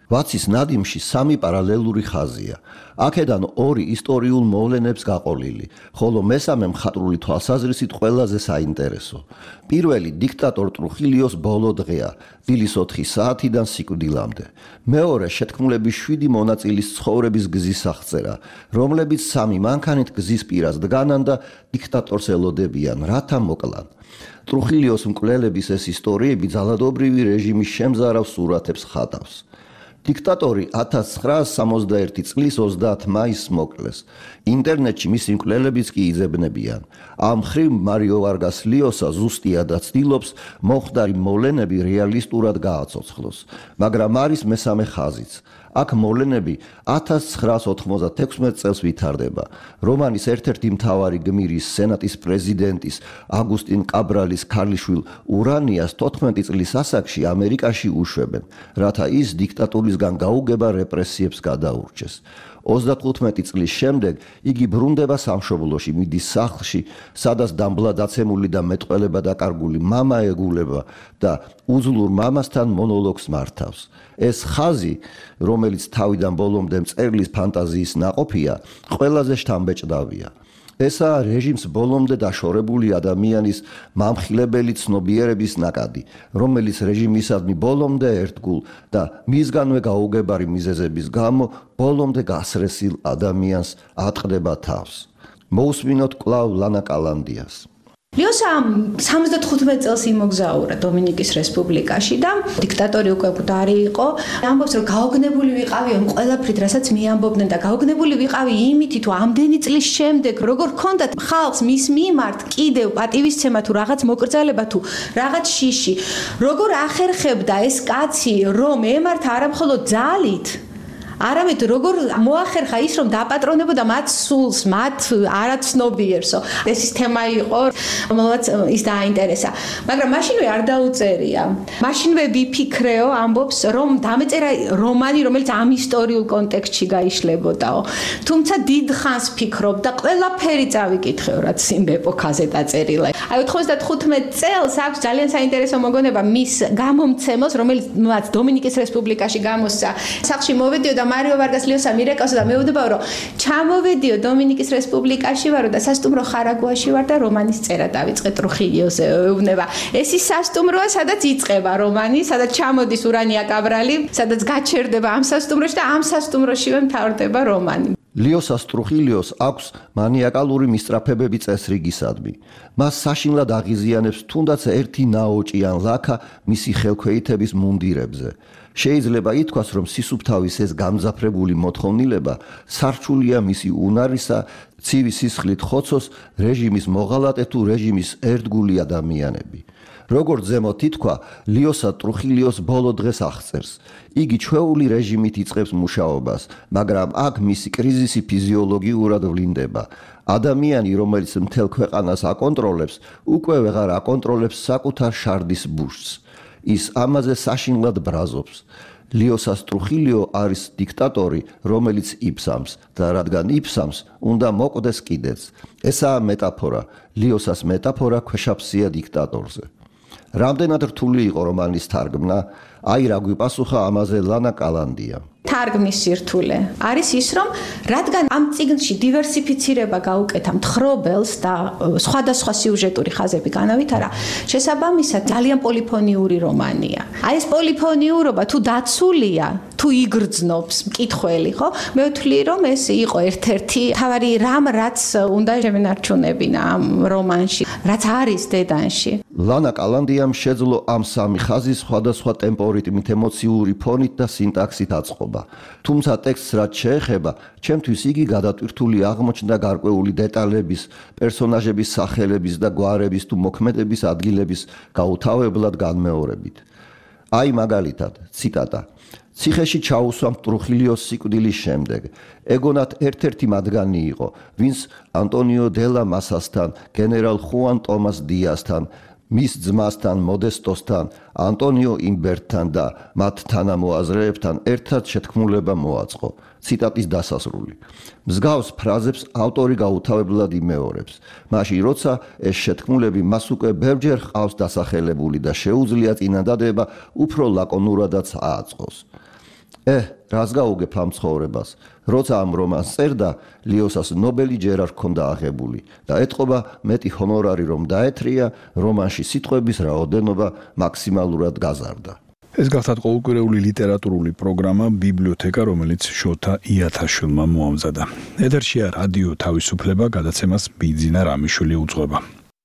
ვაცის ნადიმში სამი პარალელური ხაზია. აქედან ორი ისტორიულ მოვლენებს გაყოლილი, ხოლო მესამე მხატვრული თვალსაზრისით ყველაზე საინტერესო. პირველი დიქტატორ ტრუხილიოს ბოლო დღეა, დილის ოთხი საათიდან სიკვდილამდე. მეორე შეთქმულების შვიდი მონაწილის ცხოვრების გზის აღწერა, რომლებიც სამი მანქანით გზის პირას დგანან და დიქტატორს ელოდებიან, რათა მოკლან. ტრუხილიოს მკვლელების ეს ისტორიები ძალადობრივი რეჟიმის შემზარავ სურათებს ხატავს. დიქტატორი ათას ცხრაას სამოცდაერთი წლის ოცდაათი მაისს მოკლეს. ინტერნეტში მისი მკვლელებიც კი იძებნებიან. ამ ხრივ მარიო ვარგას ლიოსა ზუსტიადაც ცდილობს მომხდარი მოვლენები რეალისტურად გააცოცხლოს, მაგრამ არის მესამე ხაზიც. აქ მოვლენები ათას ცხრაას ოთხმოცდათექვსმეტ წელს ვითარდება. რომანის ერთ-ერთი მთავარი გმირის სენატის პრეზიდენტის აგუსტინ კაბრალის ქალიშვილ ურანიას თოთხმეტი წლის ასაკში ამერიკაში უშვებენ, რათა ის დიქტატურისგან გაუგება რეპრესიებს გადაურჩეს. ოცდათხუთმეტი წლის შემდეგ იგი ბრუნდება სამშობლოში, მიდის სახლში, სადაც დამბლა დაცემული და მეტყველება დაკარგული მამა ეგულება და უძლურ მამასთან მონოლოგს მართავს. ეს ხაზი, რომელიც თავიდან ბოლომდე მწერლის ფანტაზიის ნაყოფია, ყველაზე შთამბეჭდავია. ესაა რეჟიმს ბოლომდე დაშორებული ადამიანის მამხილებელი ცნობიერების ნაკადი, რომელიც რეჟიმისადმი ბოლომდე ერთგულ და მისგანვე გაუგებარი მიზეზების გამო ბოლომდე გასრესილ ადამიანს ატყდება თავს. მოусმინოთ კვლავ ლანა კალანდიას. ლიოსა სამოცდათხუთმეტ წელს იმოგზაურა დომინიკის რესპუბლიკაში და დიქტატორი უკვე მკვდარი იყო. ამბობს რომ გაოგნებული ვიყავი ამ ყველაფრით, რასაც მიამბობდნენ და გაოგნებული ვიყავი იმითი თუ ამდენი წლის შემდეგ როგორ ჰქონდათ ხალხს მის მიმართ კიდევ პატივისცემა თუ რაღაც მოკრძალება თუ რაღაც შიში, როგორ ახერხებდა ეს კაცი რომ ემართა არა მხოლოდ ძალით, არამედ როგორ მოახერხა ის რომ დაპატრონებოდა მათ სულს, მათ არაცნობიერსო. ეს ის თემა იყო, რომელსაც ის დააინტერესა. მაგრამ მაშინვე არ დაუწერია. მაშინვე ვიფიქრეო, ამბობს, რომ დამეწერა რომანი, რომელიც ამ ისტორიულ კონტექსტში გაიშლებოდაო. თუმცა დიდ ხანს ფიქრობდა, ყველაფერი წავიკითხეო, რაც იმ ეპოქაზე დაწერილა. აი ოთხმოცდათხუთმეტ წელს აქვს ძალიან საინტერესო მოგონება მის გამომცემელს, რომელიც მათ დომინიკის რესპუბლიკაში გამოსცა. სახლში მოვედიო და მარიო ვარგას ლიოსა მირეკავსა და მეუბნებაო რომ ჩამოვედიო დომინიკის რესპუბლიკაში ვარო და სასტუმრო ხარაგუაში ვარ და რომანის წერა დავიწყე ტრუხილიოზე ეუბნება. ეს ის სასტუმროა, სადაც იწყება რომანი, სადაც ჩამოდის ურანია კაბრალი, სადაც გაჩერდება ამ სასტუმროში და ამ სასტუმროშივე მთავრდება რომანი. ლიოსას ტრუხილიოს აქვს მანიაკალური მისწრაფებები წესრიგისადმი. მას საშინლად აღიზიანებს თუნდაც ერთი ნაოჭი ან ლაქა მისი ხელქვეითების მუნდირებზე. შეიძლება ითქვას, რომ სისუფთავის ეს გამძაფრებული მოთხოვნილება სარჩულია მისი უნარისა, ცივი სისხლით ხოცოს რეჟიმის მოღალატე თუ რეჟიმის ერთგული ადამიანები. როგორც ზემოთ ითქვა, ლიოსა ტრუხილიოს ბოლო დღეს აღწერს. იგი ჩვეული რეჟიმით იწყებს მუშაობას, მაგრამ აქ მისი კრიზისი ფიზიოლოგიურად ვლინდება. ადამიანი, რომელიც მთელ ქვეყანას აკონტროლებს, უკვე ვეღარ აკონტროლებს საკუთარ შარდის ბუშს. ის ამაზე საშინლად ბრაზობს. ლიოსას ტრუხილიო არის დიქტატორი, რომელიც იფსამს და რადგან იფსამს, უნდა მოკვდეს კიდეც. ესაა მეტაფორა, ლიოსას მეტაფორა ქვეშაფსია დიქტატორზე. რამდენად რთული იყო რომანის თარგმნა? აი რა გვიპასუხა ამაზე ლანა კალანდია. თარგმნის სირთულე არის ის, რომ რადგან ამ წიგნში დივერსიფიცირება გაუკეთა მთხრობელს და სხვადასხვა სიუჟეტური ხაზები განავითარა, შესაბამისად ძალიან პოლიფონიური რომანია. აი ეს პოლიფონიურობა თუ დაცულია, თუ იგრძნობს მკითხველი, ხო? მე ვთვლი, რომ ეს იყო ერთ-ერთი თავარი რამ, რაც უნდა შემენარჩუნებინა ამ რომანში, რაც არის დედანში. ლანა კალანდიამ შეძლო ამ სამი ხაზის სხვადასხვა ტემპორიტმით, ემოციური ფონით და სინტაქსით აწყობა. თუმცა ტექსტს რაც შეეხება, ჩემთვის იგი გადატვირთული აღმოჩნდა გარკვეული დეტალების, პერსონაჟების სახელების და გვარების თუ მოქმედების ადგილების გაუთავებლად განმეორებით. აი მაგალითად, ციტატა. ციხეში ჩაუსვამ ტრუხილიოს სიკვდილის შემდეგ. ეგონათ ერთ-ერთი მათგანი იყო, ვინც ანტონიო დელა მასასთან, გენერალ ხუან ტომას დიასთან, მის ძმასთან მოდესტოსთან, ანტონიო იმბერტთან და მათ თანამოაზრეებთან ერთად შეთქმულება მოაწყო. ციტატის დასასრული. მსგავს ფრაზებს ავტორი გაუთავებლად იმეორებს. მაშინ როცა ეს შეთქმულები მას უკვე ბევრჯერ ჰყავს დასახელებული და შეუძლია წინადადება უფრო ლაკონურადაც ააწყოს. ე, რას გაუგებ ამ ცხოვრებას? როცა ამ რომანს წერდა, ლიოსას ნობელი ჯერ არ ჰქონდა აღებული და ეთყობა მეტი ჰონორარი რომ დაეთრია, რომანში სიტყვების რაოდენობა მაქსიმალურად გაზარდა. ეს გახლავთ ყოველკვირეული ლიტერატურული პროგრამა ბიბლიოთეკა, რომელიც შოთა იათაშვილმა მოამზადა. ეთერშია რადიო თავისუფლება, გადაცემას ბიძინა რამიშვილი უძღვება.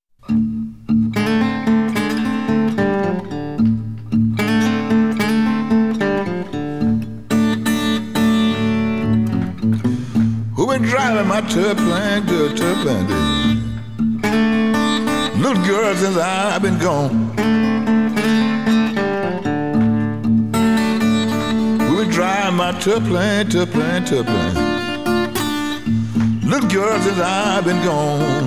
Who been driving my turplan, good turplan, little girl since I've been gone. Drive my turplan, turplan, turplan. Little girl since I've been gone.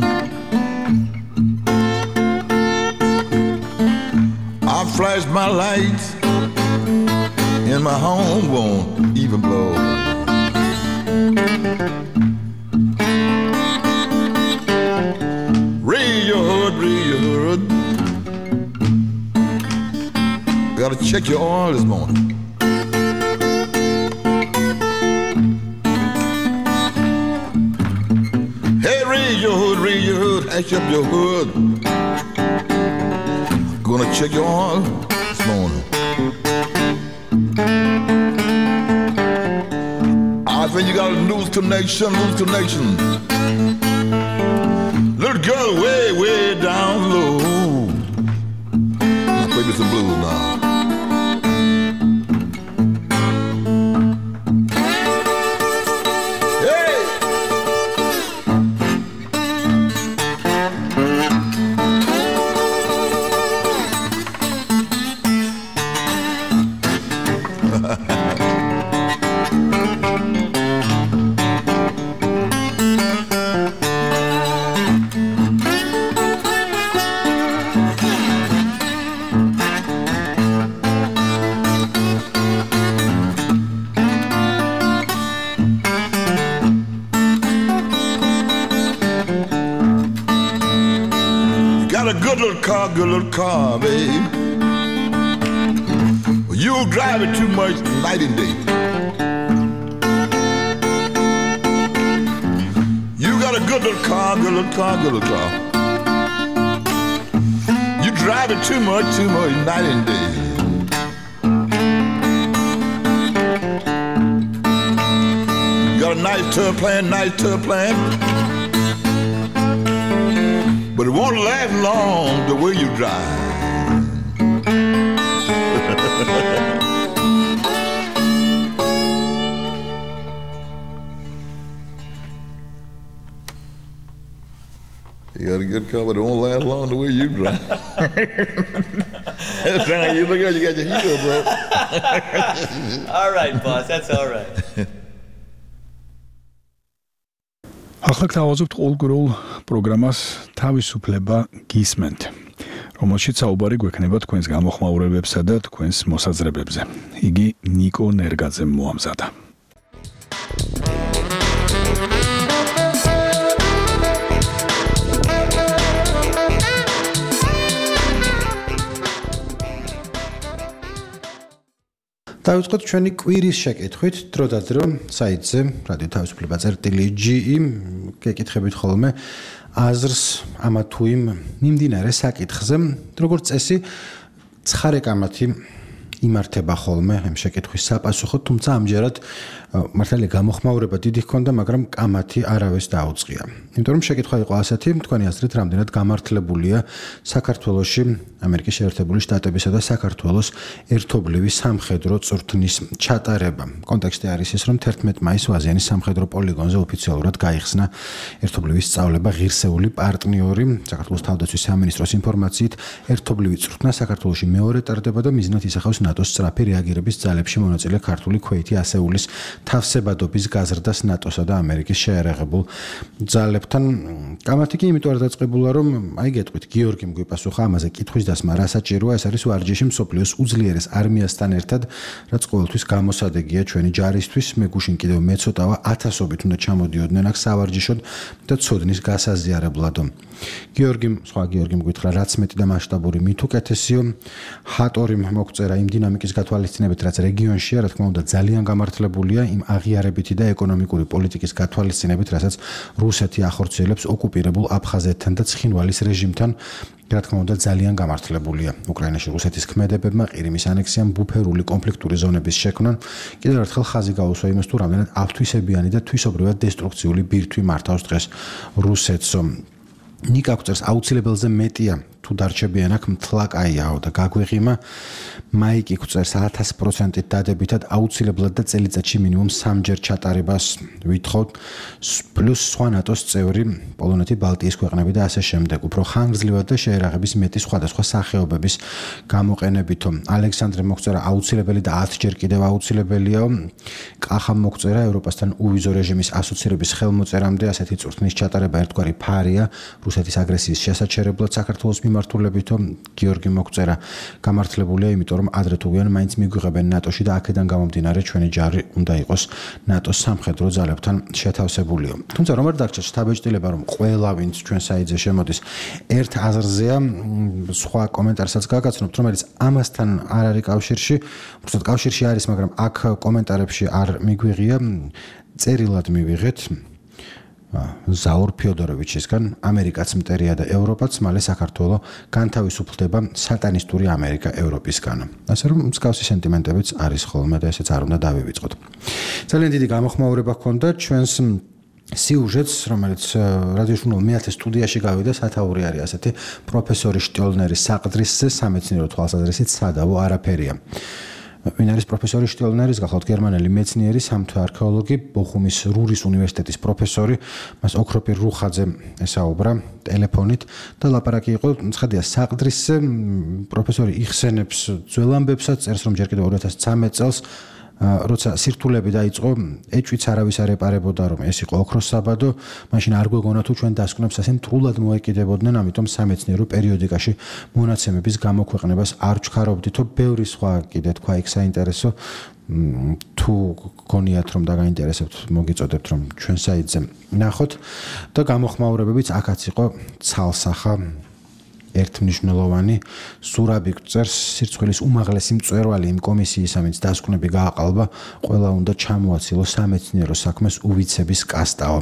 I flashed my lights and my home won't even blow. Raise your hood, raise your hood. Gotta check your oil this morning. Your hood, raise your hood, ash up your hood. Gonna check your oil this morning. I think you got a news connection, news connection. Little girl way, way down low. Now play me some blues now. Good little car, babe. You drive it too much night and day. You got a good little car, good little car, good little car. You drive it too much, too much night and day. You got a nice turplan, nice turplan. But it won't last long the way you drive. You got a good car, but it won't last long the way you drive. That's right. You look at you got your heat up, bro. All right, boss. That's all right. ახლა გთავაზობთ ყოველკვირეულ პროგრამას თავისუფლება გისმენთ, რომელშიც საუბარი გვექნება თქვენს გამოხმაურებებსა და თქვენს მოსაზრებებზე. იგი ნიკო ნერგაძემ მოამზადა. დავიწყოთ ჩვენი კვირის შეკითხვით, დრო და დრო საიტზე რადიო თავისუფლება წერტილი ჯი გეკითხებით ხოლმე აზრს ამა თუ იმ მიმდინარე საკითხზე, როგორც წესი, ცხარე კამათი იმართება ხოლმე ამ შეკითხვის საპასუხოდ, თუმცა ამჯერად მართალია გამოხმაურება დიდი ჰქონდა, მაგრამ კამათი არავეს დაუწყია. იმიტომ რომ შეკითხვა იყო ასეთი, თქვენი აზრით რამდენად გამართლებულია საქართველოში ამერიკის შეერთებული შტატებისა და საქართველოს ერთობლივი სამხედრო წვრთნის ჩატარება. კონტექსტი არის ის, რომ თერთმეტი მაისს ვაზიანის სამხედრო პოლიგონზე ოფიციალურად გაიხსნა ერთობლივი სწავლება ღირსეული პარტნიორი. საქართველოს თავდაცვის სამინისტროს ინფორმაციით, ერთობლივი წვრთნა საქართველოში მეორე ტარდება და მიზნად ისახავს ნატოს სწრაფი რეაგირების ძალებში მონაწილე ქართული ქვეითი ასეულის თავსებადობის გაზრდას ნატოსა და ამერიკის შეერაღებულ ძალებთან. კამათი კი იმიტომ არ დაწყებულა, რომ აი გეტყვით, გიორგიმ გვიპასუხა ამაზე კითხვის დასმა რა საჭიროა, ეს არის ვარჯიში მსოფლიოს უძლიერეს არმიასთან ერთად, რაც ყოველთვის გამოსადეგია ჩვენი ჯარისთვის. მე გუშინ კიდევ მეცოტავა ათასობით უნდა ჩამოდიოდნენ აქ სავარჯიშოდ და ცოდნის გასაზიარებლად. გიორგიმ, სხვა გიორგიმ გითხრა, რაც მეტი და მასშტაბური, მით უკეთესიო. ჰატორიმ მოგწერა იმ დინამიკის გათვალისწინებით, რაც რეგიონშია, რა თქმა უნდა, ძალიან გამართლებულია იმ აღიარებითი და ეკონომიკური პოლიტიკის გათვალისწინებით, რასაც რუსეთი ახორციელებს ოკუპირებულ აფხაზეთთან და ცხინვალის რეჟიმთან. რა თქმა უნდა, ძალიან გამართლებულია. უკრაინაში რუსეთის ქმედებებმა ყირიმის ანექსიამ ბუფერული კონფლიქტური ზონების შექმნან კიდევ ერთხელ ხაზი გაუსვა იმას, თუ რამდენად აფთვისებიანი და თვისობრივად დესტრუქციული ბირთვი მართავს დღეს რუსეთს. ნიკა გვწერს, აუცილებელზე მეტია თუ დარჩებიან აქ მთლაკაიაო და გაგვეღიმა. მაიკი გვწერს, ათას პროცენტით დადებითად აუცილებლად და წელიწადში მინიმუმ სამჯერ ჩატარებას ვითხოვთ, პლუს სხვა ნატოს წევრი, პოლონეთი, ბალტიის ქვეყნები და ასე შემდეგ. უფრო ხანგრძლივად და შეერაღების მეტი სხვადასხვა სახეობების გამოყენებითო. ალექსანდრე მოგწერა, აუცილებელი და ათჯერ კიდევ აუცილებელიაო. კახამ მოგწერა, ევროპასთან უვიზო რეჟიმის ასოცირების ხელმოწერამდე ასეთი წვრთნის ჩატარება ერთგვარი ფარია რუსეთის აგრესიის შესაჩერებლად საქართველოს მიმართულებითო. გიორგი მოგწერა, გამართლებულია, იმიტომ რომ ადრე თუ გვიან მაინც მიგვიღებენ ნატოში და აქედან გამომდინარე ჩვენი ჯარი უნდა იყოს ნატოს სამხედრო ძალებთან შეთავსებულიო. თუმცა რომ არ დაგჭირს შთაბეჭდილება, რომ ყველა ვინც ჩვენ საიტზე შემოდის ერთ აზრზეა, სხვა კომენტარსაც გაგაცნობთ, რომელიც ამასთან არ არის კავშირში, უბრალოდ კავშირში არის, მაგრამ აქ კომენტარებში არ მიგვიღია, წერილად მივიღეთ ზაურ ფიოდოროვიჩისგან, ამერიკაც მტერია და ევროპაც, მალე საქართველო განთავისუფლდება სატანისტური ამერიკა ევროპისგან. ასე რომ მსგავსი სენტიმენტებიც არის ხოლმე და ესეც არ უნდა დავივიწყოთ. ძალიან დიდი გამოხმაურება ჰქონდა ჩვენს სიუჟეტს, რომელიც რადიოჟურნალ მეათე სტუდიაში გავიდა, სათაური არის ასეთი პროფესორი შტიოლნერის საყდრისზე, სამეცნიერო თვალსაზრისით სადავო არაფერია. ვინ არის პროფესორი შტიოლნერის? გახლავთ გერმანელი მეცნიერი, სამთო არქეოლოგი, ბოხუმის რურის უნივერსიტეტის პროფესორი, მას ოქროპირ რუხაძე ესაუბრა ტელეფონით და ლაპარაკი იყო, ცხადია, საყდრისზე. პროფესორი იხსენებს ძველ ამბებსაც, წერს, რომ ჯერ კიდევ ორი ათას ცხრამეტ წელს როცა სირთულები დაიწყო, ეჭვიც არავის არ ეპარებოდა, რომ ეს იყო ოქროს საბადო, მაშინ არ გვეგონა თუ ჩვენ დასკვნებს ასე მტრულად მოეკიდებოდნენ, ამიტომ სამეცნიერო პერიოდიკაში მონაცემების გამოქვეყნებას არ ჩქარობდითო. ბევრი სხვა კიდე თქვა იქ საინტერესო, თუ გონიათ რომ დაგაინტერესებთ, მოგიწოდებთ რომ ჩვენ საიტზე ნახოთ და გამოხმაურებებიც აქაც იყო ცალსახა ერთმნიშვნელოვანი. სურაბი წერს, სირცხვილის უმაღლესი მწვერვალი იმ კომისიისა, ვინც დასკვნები გააყალბა, ყველა უნდა ჩამოაცილოს სამეცნიერო საქმეს უვიცების კასტაო.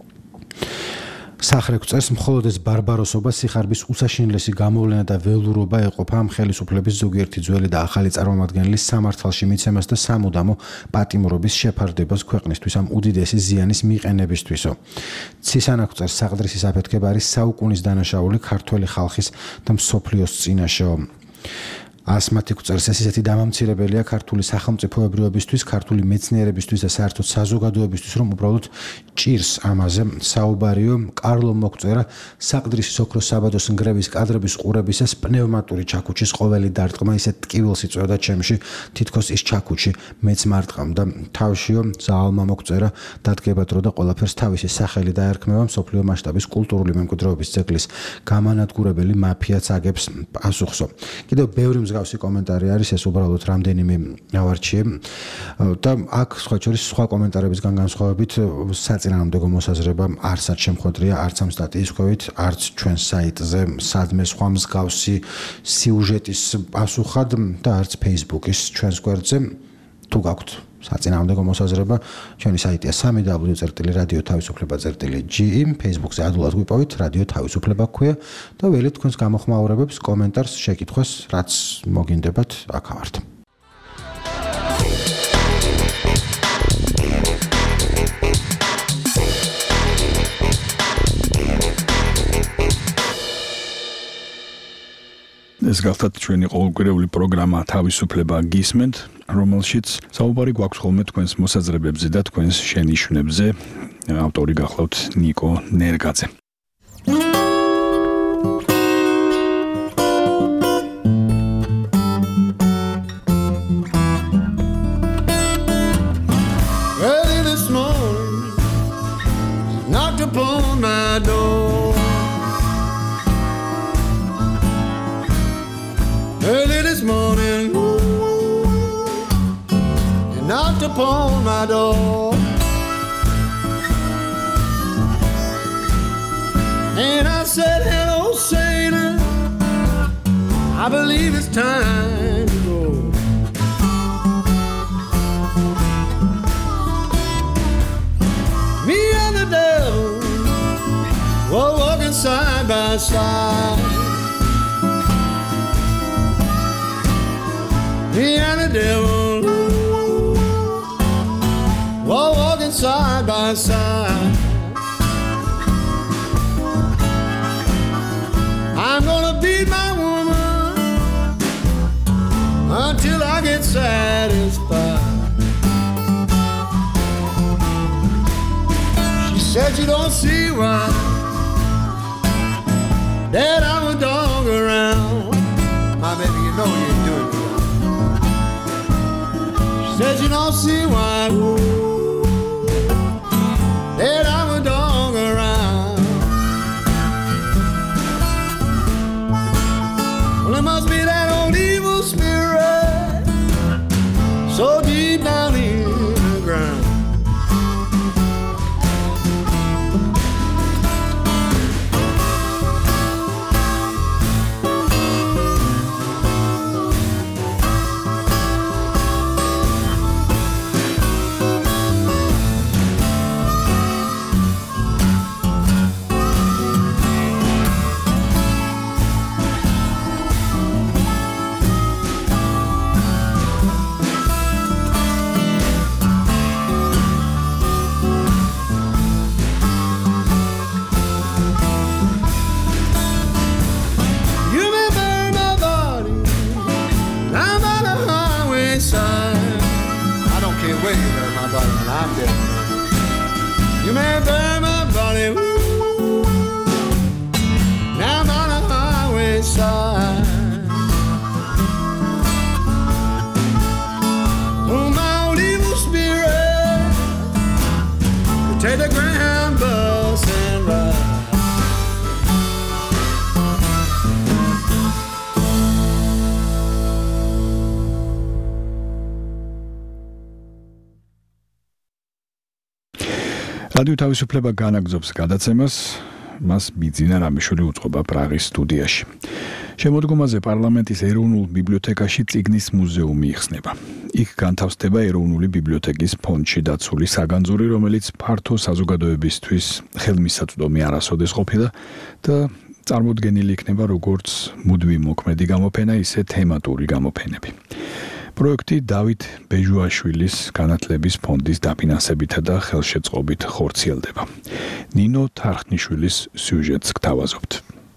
სახრე წერს, მხოლოდ ეს ბარბაროსობა, სიხარბის უსაშინლესი გამოვლენა და ველურობა ეყოფა ამ ხელისუფლების ზოგიერთი ძველი და ახალი წარმომადგენლის სამართალში მიცემას და სამუდამო პატიმრობის შეფარდებას ქვეყნისთვის ამ უდიდესი ზიანის მიყენებისთვისო. ცისანა წერს, საყდრისის აფეთქება არის საუკუნის დანაშაული ქართველი ხალხის და მსოფლიოს წინაშეო. ასმათი წერს, ეს ისეთი დამამცირებელია ქართული სახელმწიფოებრიობისთვის, ქართული მეცნიერებისთვის და საერთოდ საზოგადოებისთვის, რომ უბრალოდ ჭირს ამაზე საუბარიო. კარლო მოგწერა, საყდრისის ოქროს საბადოს ნგრევის კადრების ყურებისას პნევმატური ჩაქუჩის ყოველი დარტყმა ისე ტკივილს იწვევდა ჩემში, თითქოს ის ჩაქუჩი მეც მარტყამდა თავშიო. ზაალმა მოგწერა, დადგება დრო და ყველაფერს თავისი სახელი დაერქმევა, მსოფლიო მასშტაბის კულტურული მემკვიდრეობის ძეგლის გამანადგურებელი მაფიაც აგებს პასუხსო. კიდევ ბევრი მსგავსი კომენტარი არის, ეს უბრალოდ რამდენიმე ავარჩიე და აქ სხვა შორის სხვა კომენტარებისგან განსხვავებით საწინააღმდეგო მოსაზრება არცაც შემხვედრია, არც ამ სტატიის ქვევით, არც ჩვენ საიტზე სადმე სხვა მსგავსი სიუჟეტის პასუხად და არც Facebook-ის ჩვენს გვერდზე. თუ გაქვთ საწინააღმდეგო მოსაზრება, ჩვენი საიტია სამი დაბლიუ წერტილი რადიო თავისუფლება წერტილი ჯი ი, Facebook-ზე ადვილად გვიპოვით, რადიო თავისუფლება ქვია და ველით თქვენს გამოხმაურებებს, კომენტარს, შეკითხვას, რაც მოგინდებათ, აქ ვართ. ეს გახლავთ ჩვენი ყოველკვირეული პროგრამა თავისუფლება გისმენთ, რომელშიც საუბარი გვაქვს ხოლმე თქვენს მოსაზრებებზე და თქვენს შენიშვნებზე. ავტორი გახლავთ ნიკო ნერგაძე. upon my door. Early this morning, you knocked upon my door. And I said, hello, Satan, I believe it's time to go. Me and the devil were walking side by side. Me and the devil were walking side by side. I'm gonna beat my woman until I get satisfied. She said you don't see why that I'm a dog around. My baby, you know you ain't doing it. She said you don't see why that I'm a dog around. Well, it must be that old evil spirit so deep down in the ground. You may burn my body, woo, down on the highway side. Oh, my old evil spirit, take the Greyhound bus and ride. რადიო თავისუფლება განაგრძობს გადაცემას, მას ბიძინა რამიშვილი უწყობა პრაღის სტუდიაში. შემოდგომაზე პარლამენტის ეროვნულ ბიბლიოთეკაში წიგნის მუზეუმი იხსნება. იქ განთავსდება ეროვნული ბიბლიოთეკის ფონდში დაცული საგანძური, რომელიც ფართო საზოგადოებისთვის ხელმისაწვდომი არასოდეს ყოფილა და წარმოდგენილი იქნება როგორც მუდმივი მოქმედი გამოფენა, ისე თემატური გამოფენები. პროექტი დავით ბეჟუაშვილის განათლების ფონდის დაფინანსებითა და ხელშეწყობით ხორციელდება. ნინო თარხნიშვილის სიუჟეტს გთავაზობთ.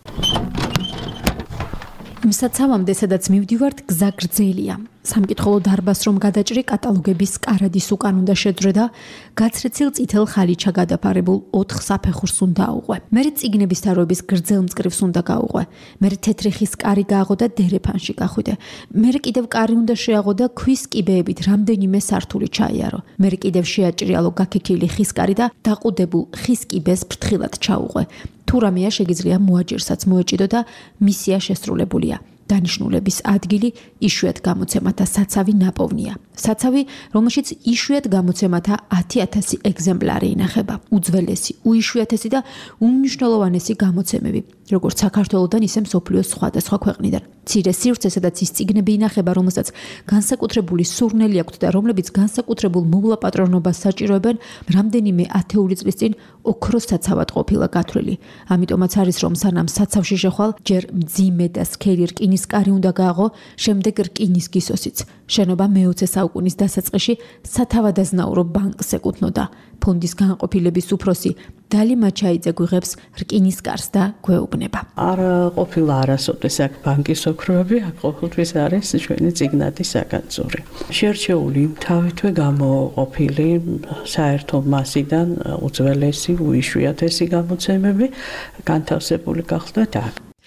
იმ საცავამდე, სადაც მივდივართ, გზა გრძელია. სამკითხველო დარბას რომ გადაჭრი, კატალოგების კარადის უკან უნდა შეძრე და გაცრეცილ წითელ ხალიჩა გადაფარებულ ოთხ საფეხურს უნდა აუყვე. მერე წიგნების თაროების გრძელ მწკრივს უნდა გაუყვე. მერე თეთრი ხის კარი გააღო და დერეფანში გახვიდე. მერე კიდევ კარი უნდა შეაღო და ქვის კიბეებით რამდენიმე სართული ჩაიარო. მერე კიდევ შეაჭრიალო გაქიქილი ხის კარი და დაყუდებულ ხის კიბეს ფრთხილად ჩაუყვე. თუ რამეა შეგიძლია მოაჯირსაც მოეჭიდო და მისია შესრულებულია. დანიშნულების ადგილი იშვიათ გამოცემათა საცავი ნაპოვნია. საცავი, რომელშიც იშვიათ გამოცემათა ათი ათასი ეგზემპლარი ინახება. უძველესი, უიშვიათესი და უმნიშვნელოვანესი გამოცემები, როგორც საქართველოდან, ისე მსოფლიოს სხვადასხვა ქვეყნიდან. მცირე სივრცე, სადაც ის წიგნები ინახება, რომელსაც განსაკუთრებული სურნელი აქვთ და რომლებიც განსაკუთრებულ მოვლაპატრონობას საჭიროებენ, რამდენიმე ათეული წლის წინ ოქროს საცავად ყოფილა გათვლილი. ამიტომაც არის, რომ სანამ საცავში შეხვალ, ჯერ მძიმე და სქელი რკინის კარი უნდა გააღო, შემდეგ რკინის გისოსიც. შენობა მეოცე საუკუნის დასაწყისში სათავადაზნაურო ბანკს ეკუთვნოდა. ფონდის განყოფილების უფროსი დალი მაჩაიძე გვიღებს რკინის კარს და გვეუბნება. არ ყოფილა არასოდეს აქ ბანკის ოქროები, აქ ყოველთვის არის ჩვენი წიგნადი საგანძური. შერჩეული თავითვე გამოყოფილი საერთო მასიდან უძველესი, უიშვიათესი გამოცემები განთავსებული გახლდათ აქ.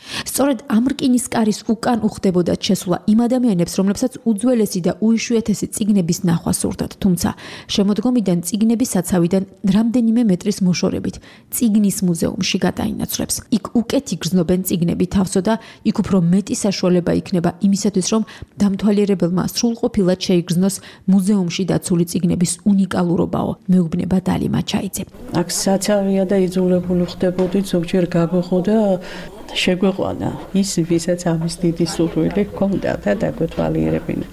სწორედ ამ რკინის კარის უკან უხდებოდა შესვლა იმ ადამიანებს, რომლებსაც უძველესი და უიშვიათესი წიგნების ნახვა სურდათ, თუმცა შემოდგომიდან წიგნების საცავიდან რამდენიმე მეტრის მოშორებით წიგნის მუზეუმში გადაინაცვლებს. იქ უკეთ იგრძნობენ წიგნები თავსო და იქ უფრო მეტი საშუალება იქნება იმისათვის, რომ დამთვალიერებელმა სრულყოფილად შეიგრძნოს მუზეუმში დაცული წიგნების უნიკალურობაო, მეუბნება დალი მაჩაიძე. აქ საცავია და იძულებული ხდებოდით ზოგჯერ გაგვეხოდა შეგვეყვანა ის, ვისაც ამის დიდი სურვილი ჰქონდა და დაგვეთვალიერებინა.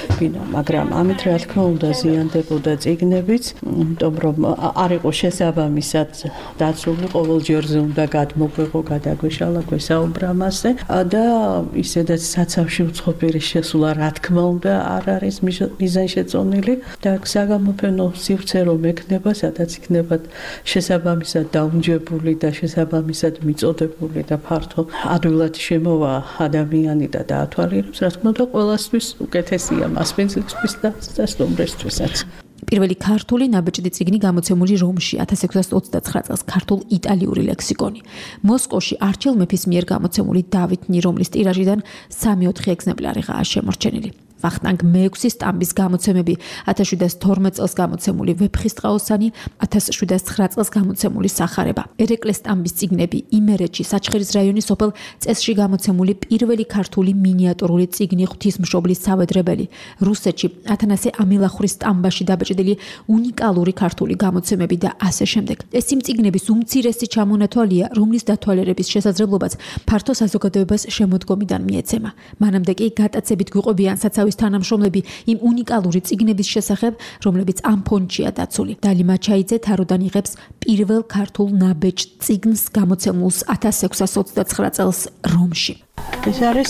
მაგრამ ამით რა თქმა უნდა ზიანდებოდა წიგნებიც, იმიტომ რომ არ იყო შესაბამისად დაცული, ყოველჯერზე უნდა გადმოგვეღო, გადაგვეშალა, გვესაუბრა მასზე და ისედაც საცავში უცხოპირი შესვლა რა თქმა უნდა არ არის მიზანშეწონილი და საგამოფენო სივრცე რომ ექნება, სადაც იქნება შესაბამისად დაუნჯებული და შესაბამისად მიწოდებული და ფართო ადვილად შემოვა ადამიანი და დაათვალიერებს, რა თქმა უნდა, ყველასთვის უკეთესია მასპინძლისთვის და სტუმრისთვისაც. პირველი ქართული ნაბეჭდი წიგნი გამოცემული რომში ათას ექვსასი ოცდაცხრა წელს ქართულ-იტალიური ლექსიკონი. მოსკოვში არჩილ მეფის მიერ გამოცემული დავით ნირომლის ტირაჟიდან სამი ოთხი ეგზემპლარიღაა შემორჩენილი. ვახტანგ მეექვსი სტამბის გამოცემები, ათას შვიდასი თორმეტ წელს გამოცემული ვეფხისტყაოსანი, ათას შვიდასი ცხრა წელს გამოცემული სახარება. ერეკლე სტამბის წიგნები, იმერეთში, საჩხერის რაიონის სოფელ წესში გამოცემული პირველი ქართული მინიატურული წიგნი ღვთისმშობლის სავედრებელი, რუსეთში ათანასე ამილახურის სტამბაში დაბეჭდილი უნიკალური ქართული გამოცემები და ასე შემდეგ. ეს იმ წიგნების უმცირესი ჩამონათვალია, რომლის დათვალიერების შესაძლებლობაც ფართო საზოგადოებას შემოდგომიდან მიეცემა. მანამდე კი გატაცებით გვიყვებიან საცავის თანამშრომლები იმ უნიკალური წიგნების შესახებ, რომლებიც ამ ფონდშია დაცული. დალი მაჩაიძე თაროდან იღებს პირველ ქართულ ნაბეჭ წიგნს გამოცემულს ათას ექვსასი ოცდაცხრა წელს რომში. ეს არის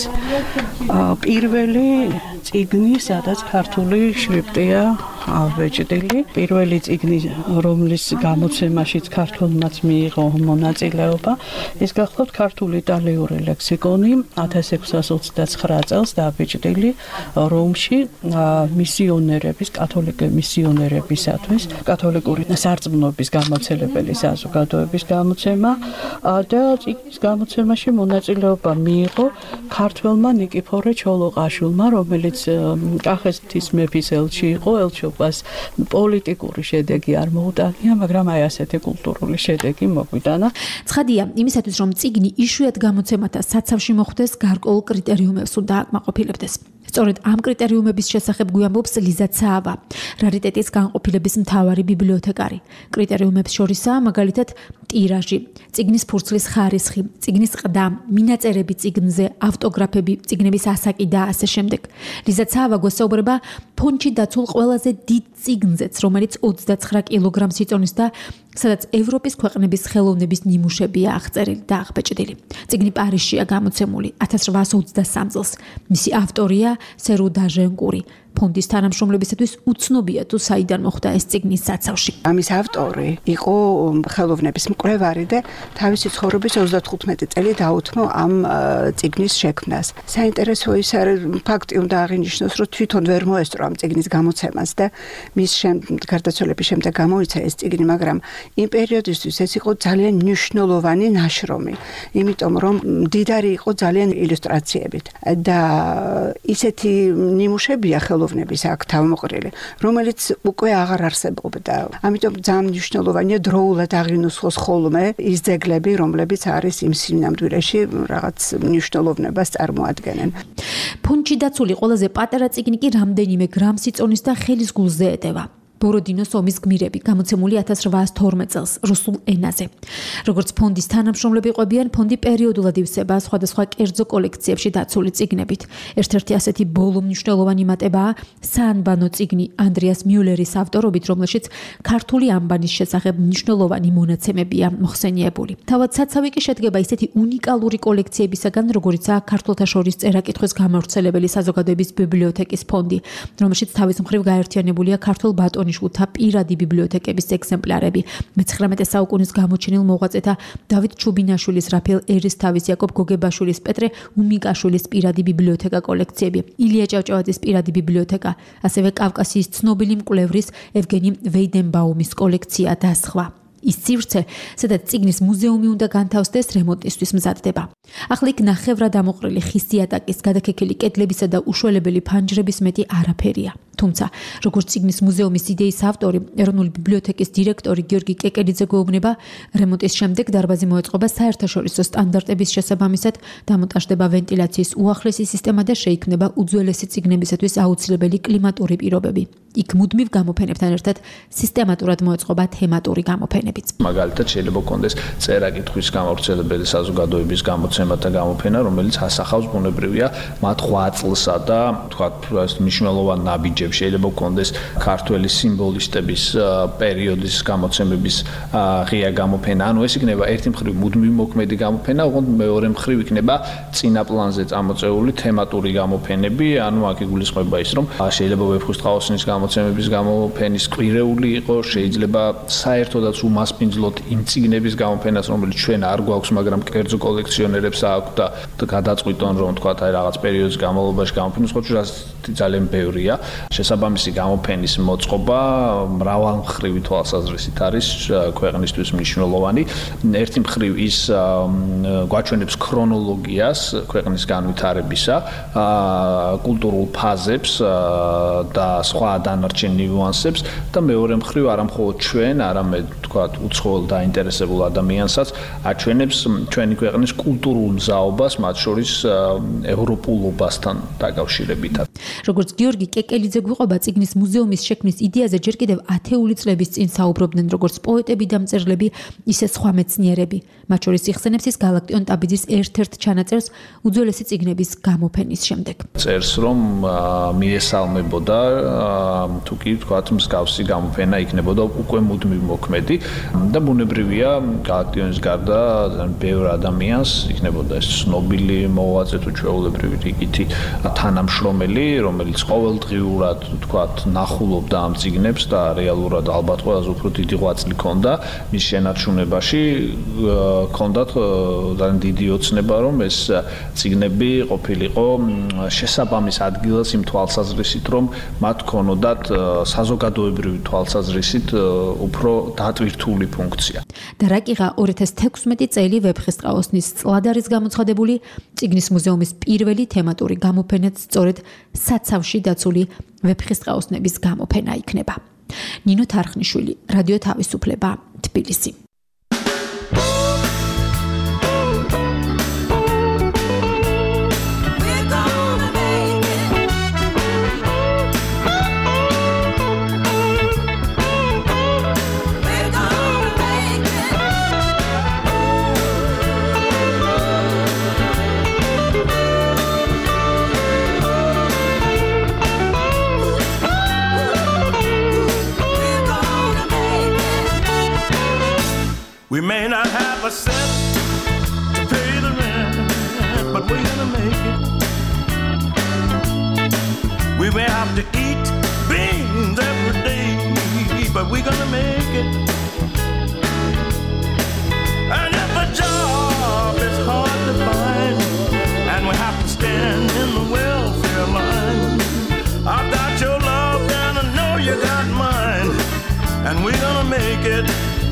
პირველი წიგნი, სადაც ქართული შრიფტია ავეჭდილი. პირველი წიგნი, რომლის გამოცემაშიც ქართულმაც მიიღო მონაწილეობა, ის გახლავთ ქართულ-იტალიური ლექსიკონი, ათას ექვსასი ოცდაცხრა წელს დაბეჭდილი რომში მისიონერების, კათოლიკე მისიონერებისათვის, კათოლიკური სარწმუნოების გამავრცელებელი საზოგადოების გამოცემა და წიგნის გამოცემაში მონაწილეობა მიიღო ქართველმა ნიკიფორე ჩოლოყაშვილმა, რომელიც კახეთის მეფის ელჩი იყო, ელჩობას პოლიტიკური შედეგი არ მოუტანია, მაგრამ აი ასეთი კულტურული შედეგი მოგვიტანა. ცხადია, იმისათვის რომ წიგნი იშვიათ გამოცემათა საცავში მოხვდეს, გარკვეულ კრიტერიუმებს უნდა აკმაყოფილებდეს. სწორედ ამ კრიტერიუმების შესახებ გვიამბობს ლიზა ცაავა, რარიტეტის განყოფილების მთავარი ბიბლიოთეკარი. კრიტერიუმებს შორისაა მაგალითად ტირაჟი, წიგნის ფურცლის ხარისხი, წიგნის ყდა, მინაწერები წიგნზე, ავტოგრაფები, წიგნების ასაკი და ასე შემდეგ. ლიზა ცაავა გვესაუბრება ფონდში დაცულ ყველაზე დიდ წიგნზეც, რომელიც ოცდაცხრა კილოგრამს იწონის და სადაც ევროპის ქვეყნების ხელოვნების ნიმუშებია აღწერილი და აღბეჭდილი. წიგნი პარიზშია გამოცემული ათას რვაასი ოცდასამი წელს. მისი ავტორია სერუ დაჟენკური. ფონდის თანამშრომლებისათვის უცნობია თუ საიდან მოხვდა ეს წიგნის საცავში. ამის ავტორი იყო ხელოვნების მკვლევარი და თავისი ცხოვრების ოცდათხუთმეტი წელი დაუთმო ამ წიგნის შექმნას. საინტერესო ის ფაქტი უნდა აღინიშნოს, რომ თვითონ ვერ მოესწრო ამ წიგნის გამოცემას და მის გარდაცვალების შემდეგ გამოიცა ეს წიგნი, მაგრამ იმ პერიოდისთვის ეს იყო ძალიან მნიშვნელოვანი ნაშრომი, იმიტომ რომ მდიდარი იყო ძალიან ილუსტრაციებით და ისეთი ნიმუშებია ხელოვნების აქ თავმოყრილი, რომელიც უკვე აღარ არსებობდა. ამიტომ ძალიან მნიშვნელოვანია დროულად აღინუსხოს ხოლმე ის ძეგლები, რომლებიც არის იმ სინამდვილეში რაღაც მნიშვნელოვნებას წარმოადგენენ. ფონდში დაცული ყველაზე პატარა წიგნი კი რამდენიმე გრამს იწონის და ხელის გულზე ეტევა. ბოროდინოს ომის გმირები, გამოცემული ათას რვაასი თორმეტ წელს რუსულ ენაზე. როგორც ფონდის თანამშრომლები ყვებიან, ფონდი პერიოდულად ივსება სხვადასხვა კერძო კოლექციებში დაცული წიგნებით. ერთ-ერთი ასეთი ბოლო მნიშვნელოვანი მატებაა საანბანო წიგნი ანდრიას მიულერის ავტორობით, რომელშიც ქართული ანბანის შესახებ მნიშვნელოვანი მონაცემებია მოხსენიებული. თავად საცავი კი შედგება ისეთი უნიკალური კოლექციებისაგან, როგორიცაა ქართველთა შორის წერა-კითხვის გამავრცელებელი საზოგადოების ბიბლიოთეკის ფონდი, რომელშიც თავის მხრივ გაერთიანებულია ქართულ ბატონიშვილთა პირადი ბიბლიოთეკების ეგზემპლარები, მეცხრამეტე საუკუნის გამოჩენილ მოღვაწეთა დავით ჩუბინაშვილის, რაფაელ ერისთავის, იაკობ გოგებაშვილის, პეტრე უმიკაშვილის პირადი ბიბლიოთეკა კოლექციები, ილია ჭავჭავაძის პირადი ბიბლიოთეკა, ასევე კავკასიის ცნობილი მკვლევრის ევგენი ვეიდენბაუმის კოლექცია და სხვა. ის სივრცე, სადაც წიგნის მუზეუმი უნდა განთავსდეს, რემონტისთვის მზადდება. ახლა იქ ნახევრად ამოყრილი ხის იატაკის, გადაქექილი კედლებისა და უშველებელი ფანჯრების მეტი არაფერია. თუმცა, როგორც წიგნის მუზეუმის იდეის ავტორი, ეროვნული ბიბლიოთეკის დირექტორი გიორგი კეკელიძე გვეუბნება, რემონტის შემდეგ დარბაზი მოეწყობა საერთაშორისო სტანდარტების შესაბამისად, დამონტაჟდება ვენტილაციის უახლესი სისტემა და შეიქმნება უძველესი წიგნებისათვის აუცილებელი კლიმატური პირობები. იქ მუდმივ გამოფენებთან ერთად სისტემატურად მოეწყობა თემატური გამოფენებიც. მაგალითად, შეიძლება კონდეს წერა-კითხვის გამავრცელებელი საზოგადოების გამოცემათა გამოფენა, რომელიც ასახავს ბუნებრივია მათ ღვაწლსა და თქვათ მნიშვნელოვან ნაბიჯებს. შეიძლება კონდეს ქართველი სიმბოლისტების პერიოდის გამოცემების ღია გამოფენა. ანუ ეს იქნება ერთი მხრივ მუდმივ მოქმედი გამოფენა, ოღონდ მეორე მხრივ იქნება წინა პლანზე წამოწეული თემატური გამოფენები. ანუ აქ იგულისხმება ის, რომ შეიძლება ვეფხისტყაოსნის გამოცემების გამოფენის კვირეული იყოს, შეიძლება საერთოდაც უმასპინძლოთ იმ წიგნების გამოფენას, რომელიც ჩვენ არ გვაქვს, მაგრამ კერძო კოლექციონერებს აქვს და გადაწყვიტონ, რომ თქვათ აი რაღაც პერიოდის განმავლობაში გამოფენას ხოჭრას ძალიან ბევრია. შესაბამისი გამოფენის მოწყობა მრავალმხრივი თვალსაზრისით არის ქვეყნისთვის მნიშვნელოვანი. ერთი მხრივ ის გვაჩვენებს ქრონოლოგიას ქვეყნის განვითარებისა, კულტურულ ფაზებს და სხვა დანარჩენ ნიუანსებს და მეორე მხრივ არა მხოლოდ ჩვენ, არამედ თქვათ უცხოელ დაინტერესებულ ადამიანსაც აჩვენებს ჩვენი ქვეყნის კულტურულ მზაობას, მათ შორის ევროპულობასთან დაკავშირებითაც. როგორც გიორგი კეკელიძე გვიყვება, წიგნის მუზეუმის შექმნის იდეაზე ჯერ კიდევ ათეული წლების წინ საუბრობდნენ როგორც პოეტები და მწერლები, ისე სხვა მეცნიერები. მათ შორის იხსენებს ის გალაქტიონ ტაბიძის ერთ-ერთ ჩანაწერს უძველესი წიგნების გამოფენის შემდეგ. წერს, რომ მიესალმებოდა თუ კი თქვათ მსგავსი გამოფენა იქნებოდა უკვე მუდმივ მოქმედი და ბუნებრივია გალაქტიონის გარდა ბევრ ადამიანს იქნებოდა ეს ცნობილი მოღვაწე თუ ჩვეულებრივი რიგითი თანამშრომელი, რომელიც ყოველდღიურად თქვათ ნახულობდა ამ წიგნებს და რეალურად ალბათ ყველაზე უფრო დიდი ღვაწლი ჰქონდა მის შენარჩუნებაში, ჰქონდათ ძალიან დიდი ოცნება, რომ ეს წიგნები ყოფილიყო შესაბამის ადგილას იმ თვალსაზრისით, რომ მათ ჰქონოდათ საზოგადოებრივი თვალსაზრისით უფრო დატვირთული ფუნქცია. და რა კიღა ორი ათას თექვსმეტი წელი ვეფხისტყაოსნის წლად არის გამოცხადებული, წიგნის მუზეუმის პირველი თემატური გამოფენაც სწორედ საცავში დაცული ვეფხისტყაოსნების გამოფენა იქნება. ნინო თარხნიშვილი, რადიო თავისუფლება, თბილისი. We may not have a cent to pay the rent, but we're gonna make it. We may have to eat beans every day, but we're gonna make it. And if a job is hard to find, and we have to stand in the welfare line, I've got your love and I know you got mine, and we're gonna make it.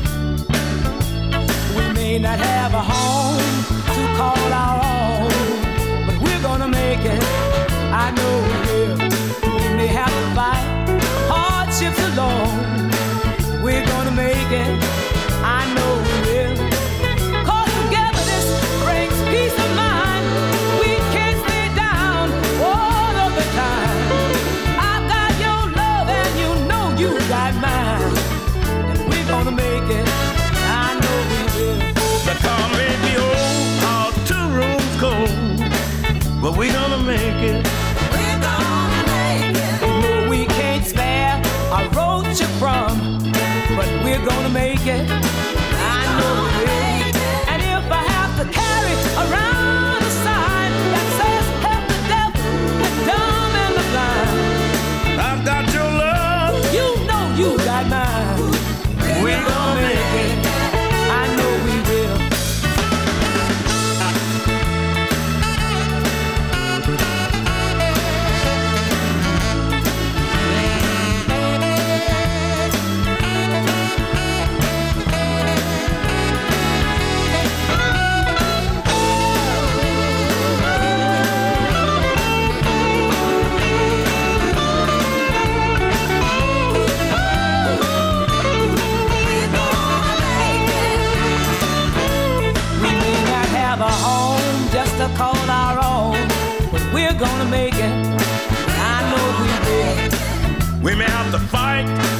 May not have a home to call our own, but we're gonna make it. I know we will. We may have to fight hardships alone. We're gonna make it. I know we will. 'Cause togetherness brings peace of mind. We can't stay down all of the time. I've got your love and you know you got mine, and we're gonna make it. I know we will. Come in. we're gonna make it. I know we will. We may have to fight.